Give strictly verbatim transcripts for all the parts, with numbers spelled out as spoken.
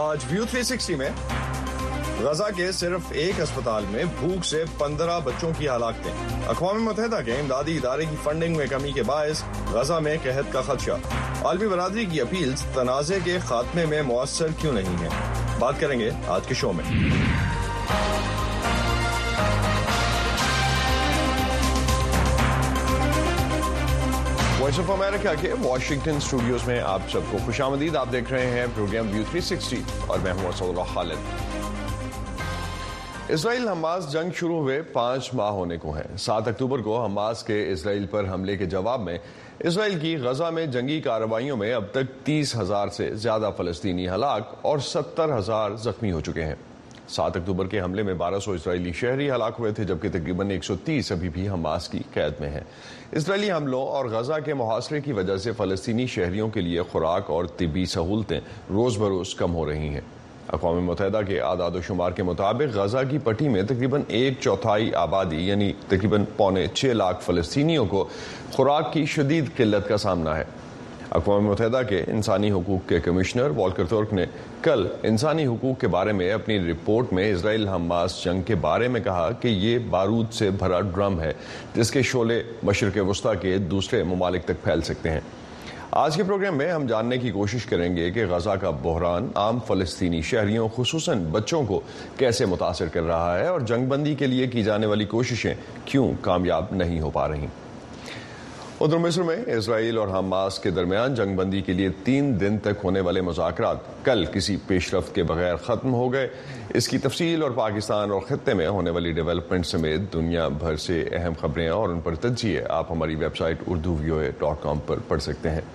آج ویو تھری سکسٹی میں غزہ کے صرف ایک اسپتال میں بھوک سے پندرہ بچوں کی ہلاکتیں، اقوام متحدہ کے امدادی ادارے کی فنڈنگ میں کمی کے باعث غزہ میں قحط کا خدشہ، عالمی برادری کی اپیل تنازع کے خاتمے میں مؤثر کیوں نہیں ہے، بات کریں گے آج کے شو میں۔ وائس آف امریکہ کے واشنگٹن اسٹوڈیوز میں آپ سب کو خوش آمدید۔ آپ دیکھ رہے ہیں پروگرام ویو تھری سکسٹی اور میں ہوں اسد اللہ خالد۔ اسرائیل حماس جنگ شروع ہوئے پانچ ماہ ہونے کو ہیں۔ سات اکتوبر کو حماس کے اسرائیل پر حملے کے جواب میں اسرائیل کی غزہ میں جنگی کارروائیوں میں اب تک تیس ہزار سے زیادہ فلسطینی ہلاک اور ستر ہزار زخمی ہو چکے ہیں۔ سات اکتوبر کے حملے میں بارہ سو اسرائیلی شہری ہلاک ہوئے تھے، جبکہ تقریباً ایک سو تیس ابھی بھی حماس کی قید میں ہیں۔ اسرائیلی حملوں اور غزہ کے محاصرے کی وجہ سے فلسطینی شہریوں کے لیے خوراک اور طبی سہولتیں روز بروز کم ہو رہی ہیں۔ اقوام متحدہ کے اعداد و شمار کے مطابق غزہ کی پٹی میں تقریباً ایک چوتھائی آبادی یعنی تقریباً پونے چھ لاکھ فلسطینیوں کو خوراک کی شدید قلت کا سامنا ہے۔ اقوام متحدہ کے انسانی حقوق کے کمشنر والکر ترک نے کل انسانی حقوق کے بارے میں اپنی رپورٹ میں اسرائیل حماس جنگ کے بارے میں کہا کہ یہ بارود سے بھرا ڈرم ہے جس کے شعلے مشرق وسطیٰ کے دوسرے ممالک تک پھیل سکتے ہیں۔ آج کے پروگرام میں ہم جاننے کی کوشش کریں گے کہ غزہ کا بحران عام فلسطینی شہریوں خصوصاً بچوں کو کیسے متاثر کر رہا ہے اور جنگ بندی کے لیے کی جانے والی کوششیں کیوں کامیاب نہیں ہو پا رہی۔ ادھر مصر میں اسرائیل اور حماس کے درمیان جنگ بندی کے لیے تین دن تک ہونے والے مذاکرات کل کسی پیش رفت کے بغیر ختم ہو گئے۔ اس کی تفصیل اور پاکستان اور خطے میں ہونے والی ڈیولپمنٹ سمیت دنیا بھر سے اہم خبریں اور ان پر تجزیے آپ ہماری ویب سائٹ اردو ویو اے ڈاٹ کام پر پڑھ سکتے ہیں۔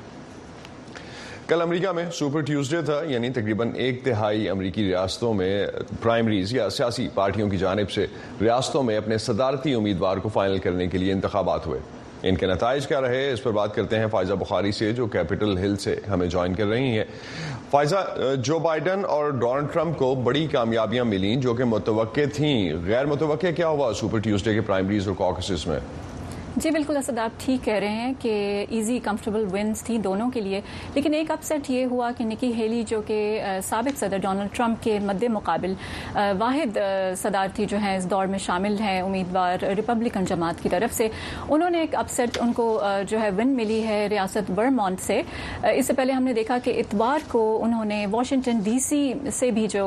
کل امریکہ میں سپر ٹیوزڈے تھا، یعنی تقریباً ایک تہائی امریکی ریاستوں میں پرائمریز یا سیاسی پارٹیوں کی جانب سے ریاستوں میں اپنے صدارتی امیدوار کو فائنل کرنے کے لیے انتخابات ہوئے۔ ان کے نتائج کیا رہے، اس پر بات کرتے ہیں فائزہ بخاری سے جو کیپٹل ہل سے ہمیں جوائن کر رہی ہیں۔ فائزہ، جو بائیڈن اور ڈونلڈ ٹرمپ کو بڑی کامیابیاں ملیں جو کہ متوقع تھیں، غیر متوقع کیا ہوا سپر ٹیوزڈے کے پرائمریز اور کاکسز میں؟ جی بالکل اسد، آپ ٹھیک کہہ رہے ہیں کہ ایزی کمفرٹیبل ونز تھیں دونوں کے لیے، لیکن ایک اپ سیٹ یہ ہوا کہ نکی ہیلی جو کہ سابق صدر ڈونلڈ ٹرمپ کے مد مقابل واحد صدارتی جو ہیں اس دور میں شامل ہیں امیدوار ریپبلکن جماعت کی طرف سے، انہوں نے ایک اپ سیٹ ان کو جو ہے ون ملی ہے ریاست ورمونٹ سے۔ اس سے پہلے ہم نے دیکھا کہ اتوار کو انہوں نے واشنگٹن ڈی سی سے بھی جو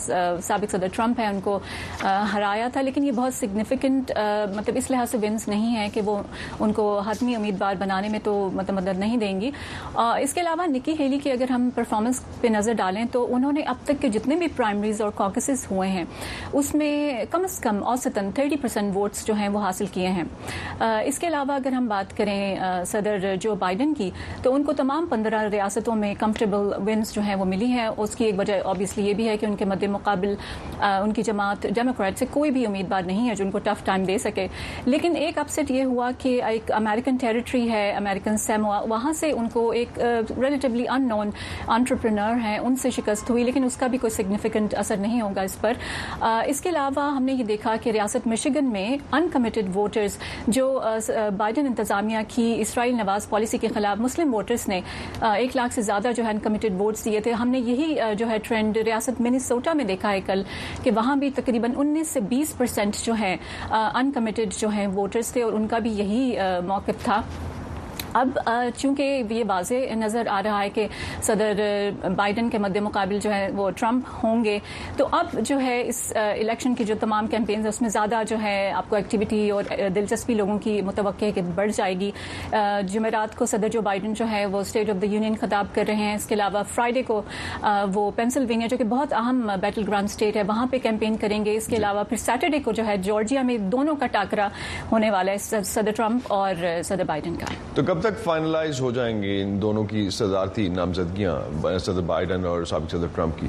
سابق صدر ٹرمپ ہیں ان کو ہرایا تھا، لیکن یہ بہت سگنیفیکنٹ مطلب اس لحاظ سے ونز نہیں ہے کہ وہ ان کو حتمی امیدوار بنانے میں تو مطلب مدد نہیں دیں گی۔ اس کے علاوہ نکی ہیلی کی اگر ہم پرفارمنس پہ نظر ڈالیں تو انہوں نے اب تک کے جتنے بھی پرائمریز اور کاکسز ہوئے ہیں اس میں کم از کم اوسطاً تھرٹی پرسینٹ ووٹس جو ہیں وہ حاصل کیے ہیں۔ اس کے علاوہ اگر ہم بات کریں صدر جو بائیڈن کی تو ان کو تمام پندرہ ریاستوں میں کمفرٹیبل ونز جو ہیں وہ ملی ہیں۔ اس کی ایک وجہ آبویسلی یہ بھی ہے کہ ان کے مد مقابل ان کی جماعت ڈیموکریٹ سے کوئی بھی امیدوار نہیں ہے جو ان کو ٹف ٹائم دے سکے، لیکن ایک اپ سیٹ یہ ہوا کہ ایک امریکن ٹیریٹری ہے، امریکن سیموا، وہاں سے ان کو ایک ریلیٹیولی ان نون انٹرپرینور ہیں ان سے شکست ہوئی، لیکن اس کا بھی کوئی سگنیفیکنٹ اثر نہیں ہوگا اس پر۔ اس کے علاوہ ہم نے یہ دیکھا کہ ریاست مشیگن میں ان کمیٹڈ ووٹرز جو بائیڈن انتظامیہ کی اسرائیل نواز پالیسی کے خلاف مسلم ووٹرز نے ایک لاکھ سے زیادہ جو ہے ان کمیٹڈ ووٹس دیے تھے۔ ہم نے یہی جو ہے ٹرینڈ ریاست منیسوٹا میں دیکھا ہے کل کہ وہاں بھی تقریباً انیس سے بیس پرسینٹ جو ہے ان کمیٹڈ جو ہیں ووٹرز تھے اور ان کا بھی یہی موقف تھا۔ اب چونکہ یہ واضح نظر آ رہا ہے کہ صدر بائیڈن کے مد مقابل جو ہے وہ ٹرمپ ہوں گے، تو اب جو ہے اس الیکشن کی جو تمام کیمپینز ہیں اس میں زیادہ جو ہے آپ کو ایکٹیویٹی اور دلچسپی لوگوں کی متوقع ہے کہ بڑھ جائے گی۔ جمعرات کو صدر جو بائیڈن جو ہے وہ اسٹیٹ آف دا یونین خطاب کر رہے ہیں۔ اس کے علاوہ فرائیڈے کو وہ پینسلوینیا جو کہ بہت اہم بیٹل گراؤنڈ اسٹیٹ ہے وہاں پہ کیمپین کریں گے۔ اس کے علاوہ پھر سیٹرڈے کو جو ہے جارجیا میں دونوں کا ٹاکرا ہونے والا ہے، صدر ٹرمپ اور صدر بائیڈن کا۔ تو کب تک فائنلائز ہو جائیں گے ان دونوں کی صدارتی نامزدگیاں، صدر بائیڈن اور سابق صدر ٹرمپ کی؟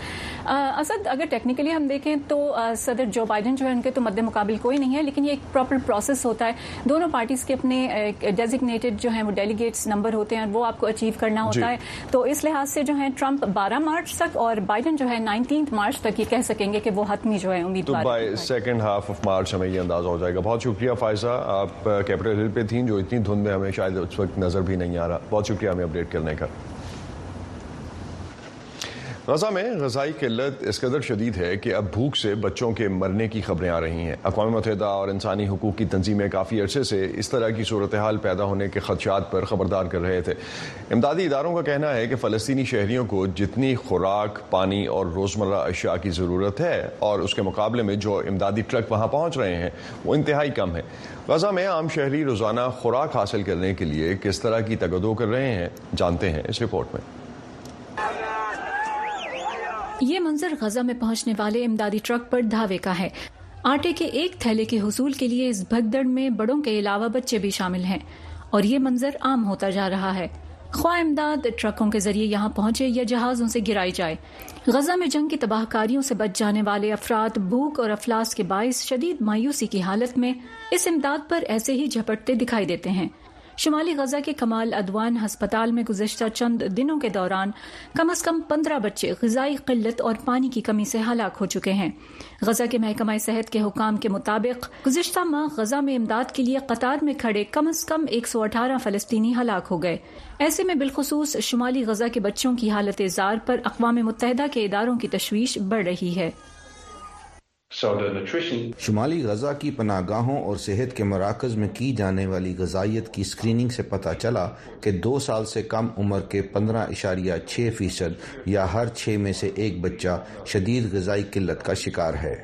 اسد اگر ٹیکنیکلی ہم دیکھیں تو صدر جو بائیڈن جو ہے ان کے تو مد مقابل کوئی نہیں ہے، لیکن یہ ایک پراپر پروسیس ہوتا ہے۔ دونوں پارٹیز کے اپنے ڈیزگنیٹڈ جو ہیں وہ ڈیلیگیٹس نمبر ہوتے ہیں، وہ آپ کو اچیو کرنا ہوتا ہے۔ تو اس لحاظ سے جو ہے ٹرمپ بارہ مارچ تک اور بائیڈن جو ہے نائنٹینتھ مارچ تک یہ کہہ سکیں گے کہ وہ حتمی جو ہے امیدوار، تو بائی سیکنڈ ہاف آف مارچ ہمیں یہ اندازہ ہو جائے گا۔ بہت شکریہ فائزہ، آپ کیپٹل ہل پہ تھیں جو اتنی دھند میں ہمیں شاید اس وقت نظر بھی نہیں آ رہا۔ بہت شکریہ ہمیں اپڈیٹ کرنے کا۔ غزہ میں غذائی قلت اس قدر شدید ہے کہ اب بھوک سے بچوں کے مرنے کی خبریں آ رہی ہیں۔ اقوام متحدہ اور انسانی حقوق کی تنظیمیں کافی عرصے سے اس طرح کی صورتحال پیدا ہونے کے خدشات پر خبردار کر رہے تھے۔ امدادی اداروں کا کہنا ہے کہ فلسطینی شہریوں کو جتنی خوراک، پانی اور روزمرہ اشیاء کی ضرورت ہے اور اس کے مقابلے میں جو امدادی ٹرک وہاں پہنچ رہے ہیں وہ انتہائی کم ہے۔ غزہ میں عام شہری روزانہ خوراک حاصل کرنے کے لیے کس طرح کی تگدو کر رہے ہیں، جانتے ہیں اس رپورٹ میں۔ یہ منظر غزہ میں پہنچنے والے امدادی ٹرک پر دھاوے کا ہے۔ آٹے کے ایک تھیلے کے حصول کے لیے اس بھگدڑ میں بڑوں کے علاوہ بچے بھی شامل ہیں اور یہ منظر عام ہوتا جا رہا ہے۔ خواہ امداد ٹرکوں کے ذریعے یہاں پہنچے یا جہازوں سے گرائی جائے، غزہ میں جنگ کی تباہ کاریوں سے بچ جانے والے افراد بھوک اور افلاس کے باعث شدید مایوسی کی حالت میں اس امداد پر ایسے ہی جھپٹتے دکھائی دیتے ہیں۔ شمالی غزہ کے کمال ادوان ہسپتال میں گزشتہ چند دنوں کے دوران کم از کم پندرہ بچے غذائی قلت اور پانی کی کمی سے ہلاک ہو چکے ہیں۔ غزہ کے محکمہ صحت کے حکام کے مطابق گزشتہ ماہ غزہ میں امداد کے لیے قطار میں کھڑے کم از کم ایک سو اٹھارہ فلسطینی ہلاک ہو گئے۔ ایسے میں بالخصوص شمالی غزہ کے بچوں کی حالت زار پر اقوام متحدہ کے اداروں کی تشویش بڑھ رہی ہے۔ شمالی غزہ کی پناہ گاہوں اور صحت کے مراکز میں کی جانے والی غذائیت کی اسکریننگ سے پتہ چلا کہ دو سال سے کم عمر کے پندرہ اشاریہ چھ فیصد یا ہر چھ میں سے ایک بچہ شدید غذائی قلت کا شکار ہے۔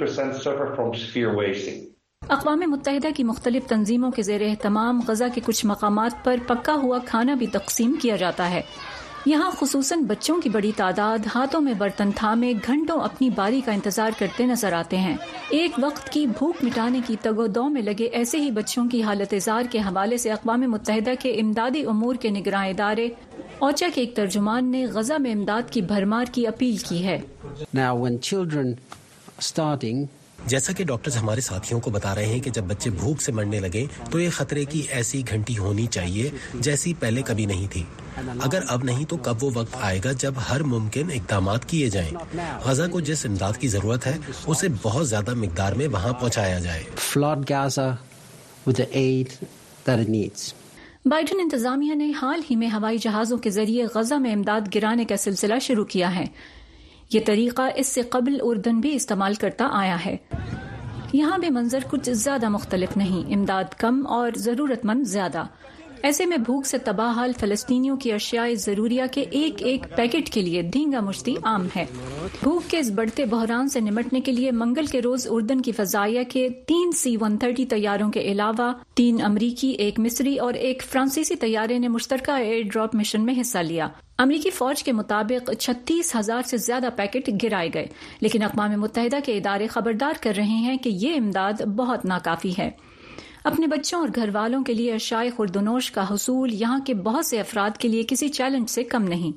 اقوام متحدہ کی مختلف تنظیموں کے زیر اہتمام غزہ کے کچھ مقامات پر پکا ہوا کھانا بھی تقسیم کیا جاتا ہے۔ یہاں خصوصاً بچوں کی بڑی تعداد ہاتھوں میں برتن تھامے گھنٹوں اپنی باری کا انتظار کرتے نظر آتے ہیں۔ ایک وقت کی بھوک مٹانے کی تگ و دو میں لگے ایسے ہی بچوں کی حالت زار کے حوالے سے اقوام متحدہ کے امدادی امور کے نگراں ادارے اوچا کے ایک ترجمان نے غزہ میں امداد کی بھرمار کی اپیل کی ہے۔ Now, when children starting جیسا کہ ڈاکٹرز ہمارے ساتھیوں کو بتا رہے ہیں کہ جب بچے بھوک سے مرنے لگے تو یہ خطرے کی ایسی گھنٹی ہونی چاہیے جیسی پہلے کبھی نہیں تھی۔ اگر اب نہیں تو کب وہ وقت آئے گا جب ہر ممکن اقدامات کیے جائیں، غزہ کو جس امداد کی ضرورت ہے اسے بہت زیادہ مقدار میں وہاں پہنچایا جائے۔ flood Gaza with the aid that it needs. بائیڈن انتظامیہ نے حال ہی میں ہوائی جہازوں کے ذریعے غزہ میں امداد گرانے کا سلسلہ شروع کیا ہے۔ یہ طریقہ اس سے قبل اردن بھی استعمال کرتا آیا ہے۔ یہاں بھی منظر کچھ زیادہ مختلف نہیں، امداد کم اور ضرورت مند زیادہ۔ ایسے میں بھوک سے تباہ حال فلسطینیوں کی اشیاء ضروریہ کے ایک ایک پیکٹ کے لیے دھینگا مشتی عام ہے۔ بھوک کے اس بڑھتے بحران سے نمٹنے کے لیے منگل کے روز اردن کی فضائیہ کے تین سی ون تھرٹی طیاروں کے علاوہ تین امریکی، ایک مصری اور ایک فرانسیسی طیارے نے مشترکہ ایئر ڈراپ مشن میں حصہ لیا۔ امریکی فوج کے مطابق چھتیس ہزار سے زیادہ پیکٹ گرائے گئے، لیکن اقوام متحدہ کے ادارے خبردار کر رہے ہیں کہ یہ امداد بہت ناکافی ہے۔ اپنے بچوں اور گھر والوں کے لیے اشیاء خوردونوش کا حصول یہاں کے بہت سے افراد کے لیے کسی چیلنج سے کم نہیں۔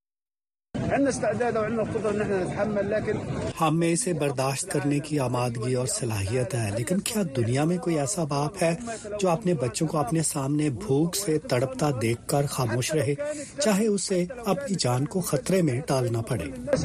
ہم میں اسے برداشت کرنے کی آمادگی اور صلاحیت ہے، لیکن کیا دنیا میں کوئی ایسا باپ ہے جو اپنے بچوں کو اپنے سامنے بھوک سے تڑپتا دیکھ کر خاموش رہے، چاہے اسے اپنی جان کو خطرے میں ڈالنا پڑے؟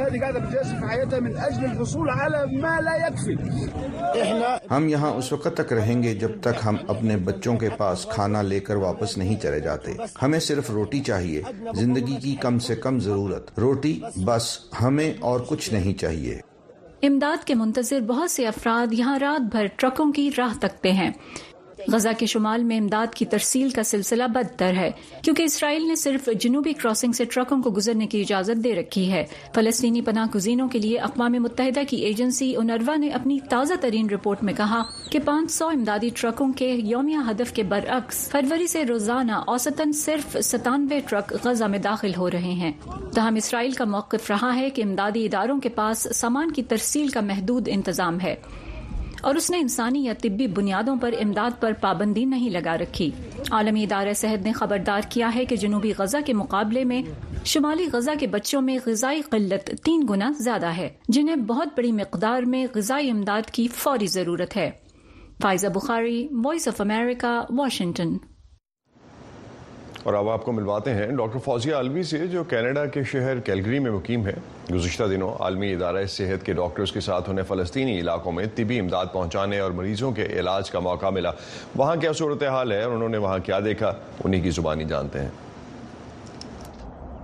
ہم یہاں اس وقت تک رہیں گے جب تک ہم اپنے بچوں کے پاس کھانا لے کر واپس نہیں چلے جاتے۔ ہمیں صرف روٹی چاہیے، زندگی کی کم سے کم ضرورت، روٹی بس، ہمیں اور کچھ نہیں چاہیے۔ امداد کے منتظر بہت سے افراد یہاں رات بھر ٹرکوں کی راہ تکتے ہیں۔ غزہ کے شمال میں امداد کی ترسیل کا سلسلہ بدتر ہے کیونکہ اسرائیل نے صرف جنوبی کراسنگ سے ٹرکوں کو گزرنے کی اجازت دے رکھی ہے۔ فلسطینی پناہ گزینوں کے لیے اقوام متحدہ کی ایجنسی اونروا نے اپنی تازہ ترین رپورٹ میں کہا کہ پانچ سو امدادی ٹرکوں کے یومیہ ہدف کے برعکس فروری سے روزانہ اوسطاً صرف ستانوے ٹرک غزہ میں داخل ہو رہے ہیں۔ تاہم اسرائیل کا موقف رہا ہے کہ امدادی اداروں کے پاس سامان کی ترسیل کا محدود انتظام ہے اور اس نے انسانی یا طبی بنیادوں پر امداد پر پابندی نہیں لگا رکھی۔ عالمی ادارہ صحت نے خبردار کیا ہے کہ جنوبی غزہ کے مقابلے میں شمالی غزہ کے بچوں میں غذائی قلت تین گنا زیادہ ہے، جنہیں بہت بڑی مقدار میں غذائی امداد کی فوری ضرورت ہے۔ فائزہ بخاری، وائس آف امریکہ، واشنگٹن۔ اور اب آپ کو ملواتے ہیں ڈاکٹر فوزیہ علوی سے جو کینیڈا کے شہر کیلگری میں مقیم ہے۔ گزشتہ دنوں عالمی ادارہ صحت کے ڈاکٹرز کے ساتھ انہیں فلسطینی علاقوں میں طبی امداد پہنچانے اور مریضوں کے علاج کا موقع ملا۔ وہاں کیا صورتحال ہے اور انہوں نے وہاں کیا دیکھا، انہی کی زبانی جانتے ہیں۔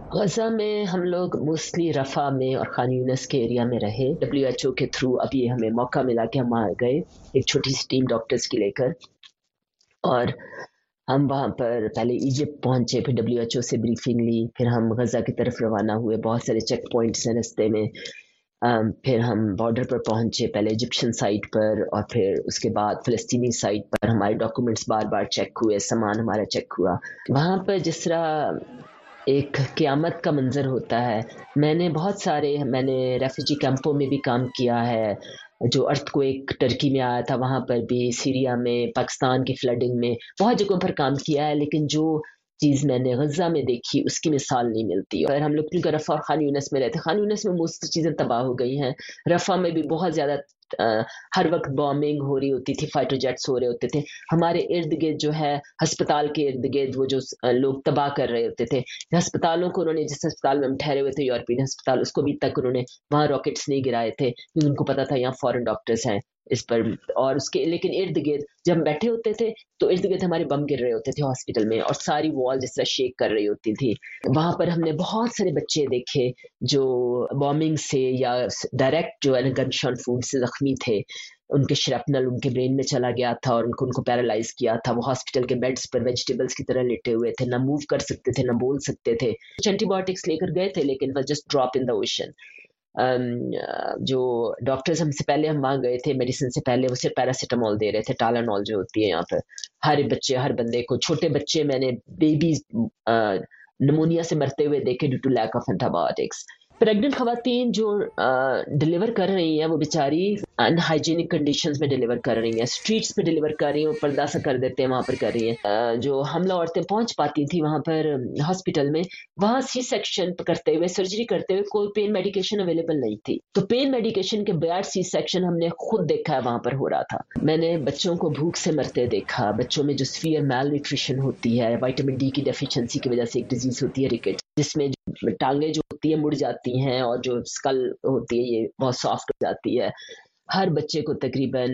غزہ میں ہم لوگ موسٹلی رفح میں اور خان یونس کے ایریا میں رہے. ڈبلیو ایچ او کے تھرو اب یہ ہمیں موقع ملا کہ ہم وہاں گئے ایک چھوٹی سی ٹیم ڈاکٹرز کی لے کر, اور ہم وہاں پر پہلے ایجپٹ پہنچے, پھر ڈبلیو ایچ او سے بریفنگ لی, پھر ہم غزہ کی طرف روانہ ہوئے. بہت سارے چیک پوائنٹس ہیں رستے میں. پھر ہم بارڈر پر پہنچے, پہلے ایجپشن سائٹ پر اور پھر اس کے بعد فلسطینی سائٹ پر. ہمارے ڈاکومنٹس بار بار چیک ہوئے, سامان ہمارا چیک ہوا. وہاں پر جس طرح ایک قیامت کا منظر ہوتا ہے. میں نے بہت سارے میں نے ریفیوجی کیمپوں میں بھی کام کیا ہے, جو ارتھ کو ایک ٹرکی میں آیا تھا وہاں پر بھی, سیریا میں, پاکستان کی فلڈنگ میں, بہت جگہوں پر کام کیا ہے. لیکن جو چیز میں نے غزہ میں دیکھی اس کی مثال نہیں ملتی. اور ہم لوگ کیونکہ رفح اور خان یونس میں رہتے, خان یونس میں موسٹ چیزیں تباہ ہو گئی ہیں. رفح میں بھی بہت زیادہ ہر وقت بامبنگ ہو رہی ہوتی تھی, فائٹر جیٹس ہو رہے ہوتے تھے. ہمارے ارد گرد جو ہے ہسپتال کے ارد گرد وہ جو لوگ تباہ کر رہے ہوتے تھے, ہسپتالوں کو انہوں نے, جس ہسپتال میں ہم ٹھہرے ہوئے تھے یورپین ہسپتال, اس کو بھی تک انہوں نے وہاں راکٹس نہیں گرائے تھے کیونکہ ان کو پتا تھا یہاں فورن ڈاکٹرز ہیں اس پر. اور اس کے لیکن ارد گرد جب ہم بیٹھے ہوتے تھے تو ارد گرد ہمارے بم گر رہے ہوتے تھے ہاسپٹل میں, اور ساری وال جس طرح شیک کر رہی ہوتی تھی. وہاں پر ہم نے بہت سارے بچے دیکھے جو بامبنگ سے یا ڈائریکٹ جو ہے نا گن شاٹ فوڈ سے زخمی تھے. ان کے شرپنل ان کے برین میں چلا گیا تھا اور ان کو ان کو پیرالائز کیا تھا. وہ ہاسپٹل کے بیڈس پر ویجیٹیبلز کی طرح لیٹے ہوئے تھے, نہ موو کر سکتے تھے, نہ بول سکتے تھے. کچھ اینٹی بایوٹکس لے کر گئے تھے لیکن بس جسٹ ڈراپ ان دا اوشن. جو ڈاکٹرز ہم سے پہلے ہم وہاں گئے تھے میڈیسن سے پہلے, وہ صرف پیراسیٹامول دے رہے تھے, ٹالانول جو ہوتی ہے یہاں پر ہر بچے ہر بندے کو. چھوٹے بچے میں نے بیبیز نمونیا سے مرتے ہوئے دیکھے ڈیو ٹو لیک آف اینٹی بایوٹکس. پریگننٹ خواتین جو ڈلیور کر رہی ہیں وہ بیچاری ان ہائیجینک کنڈیشنز میں ڈلیور کر رہی ہیں, اسٹریٹس پہ ڈلیور کر رہی ہیں, وہ پردہ سا کر دیتے ہیں وہاں پر کر رہی ہیں. جو حاملہ عورتیں پہنچ پاتی تھیں وہاں پر ہاسپٹل میں, وہاں سی سیکشن کرتے ہوئے, سرجری کرتے ہوئے کوئی پین میڈیکیشن اویلیبل نہیں تھی. تو پین میڈیکیشن کے بغیر سی سیکشن ہم نے خود دیکھا ہے وہاں پر ہو رہا تھا. میں نے بچوں کو بھوک سے مرتے دیکھا, بچوں میں جو سیویئر میل نیوٹریشن ہوتی ہے, وائٹامن ڈی کی ڈیفیشنسی کی وجہ سے ایک ڈیزیز ہوتی ہے ریکٹ, جس میں ٹانگیں جو ہوتی ہیں مڑ جاتی ہیں اور جو اسکل ہوتی ہے یہ بہت سافٹ ہو جاتی ہے. ہر بچے کو تقریباً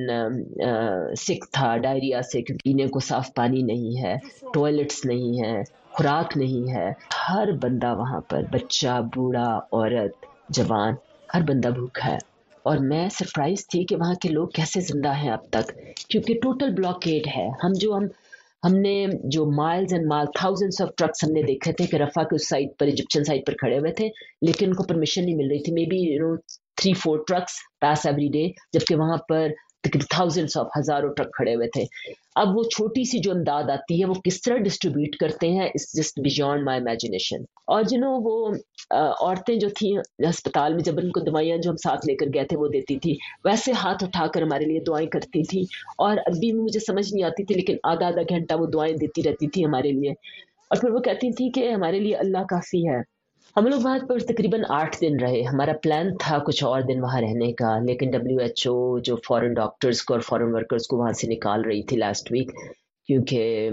سک تھا ڈائریا سے, کیونکہ پینے کو صاف پانی نہیں ہے, ٹوائلٹس نہیں ہے, خوراک نہیں ہے. ہر بندہ وہاں پر, بچہ, بوڑھا, عورت, جوان, ہر بندہ بھوکا ہے. اور میں سرپرائز تھی کہ وہاں کے لوگ کیسے زندہ ہیں اب تک, کیونکہ ٹوٹل بلاکیڈ ہے. ہم جو ہم ہم نے جو مائلز اینڈ مائل تھاؤزنڈس آف ٹرکس ہم نے دیکھے تھے کہ رفح کے اس سائٹ پر, ایجپشن سائٹ پر کھڑے ہوئے تھے, لیکن ان کو پرمیشن نہیں مل رہی تھی. مے بی یو نو تھری فور ٹرکس پاس ایوری ڈے, جبکہ وہاں پر تھاؤزنڈس آف ہزاروں ٹرک کھڑے ہوئے تھے. اب وہ چھوٹی سی جو امداد آتی ہے وہ کس طرح ڈسٹریبیوٹ کرتے ہیں, اٹس جسٹ بیونڈ مائی امیجنیشن. اور جنہوں وہ عورتیں جو تھیں ہسپتال میں, جب ان کو دوائیاں جو ہم ساتھ لے کر گئے تھے وہ دیتی تھی, ویسے ہاتھ اٹھا کر ہمارے لیے دعائیں کرتی تھی. اور ابھی مجھے سمجھ نہیں آتی تھی لیکن آدھا آدھا گھنٹہ وہ دعائیں دیتی رہتی تھی ہمارے لیے. اور پھر وہ کہتی تھی کہ ہمارے لیے اللہ کافی ہے. ہم لوگ وہاں پر تقریباً آٹھ دن رہے. ہمارا پلان تھا کچھ اور دن وہاں رہنے کا, لیکن ڈبلیو ایچ او جو فورن ڈاکٹرز کو اور فورن ورکرز کو وہاں سے نکال رہی تھی لاسٹ ویک, کیونکہ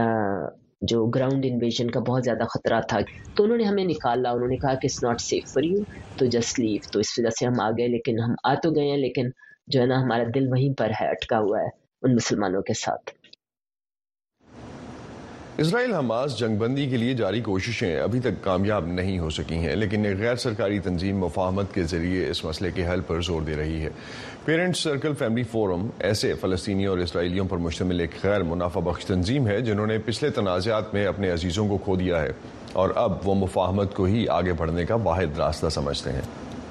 جو گراؤنڈ انویژن کا بہت زیادہ خطرہ تھا, تو انہوں نے ہمیں نکالا. انہوں نے کہا کہ اٹس ناٹ سیف فار یو, تو جسٹ لیو. تو اس وجہ سے ہم آ گئے, لیکن ہم آ تو گئے ہیں لیکن جو ہے نا ہمارا دل وہیں پر ہے, اٹکا ہوا ہے ان مسلمانوں کے ساتھ. اسرائیل حماس جنگ بندی کے لیے جاری کوششیں ابھی تک کامیاب نہیں ہو سکی ہیں, لیکن ایک غیر سرکاری تنظیم مفاہمت کے ذریعے اس مسئلے کے حل پر زور دے رہی ہے. پیرنٹس سرکل فیملی فورم ایسے فلسطینیوں اور اسرائیلیوں پر مشتمل ایک غیر منافع بخش تنظیم ہے جنہوں نے پچھلے تنازعات میں اپنے عزیزوں کو کھو دیا ہے اور اب وہ مفاہمت کو ہی آگے بڑھنے کا واحد راستہ سمجھتے ہیں.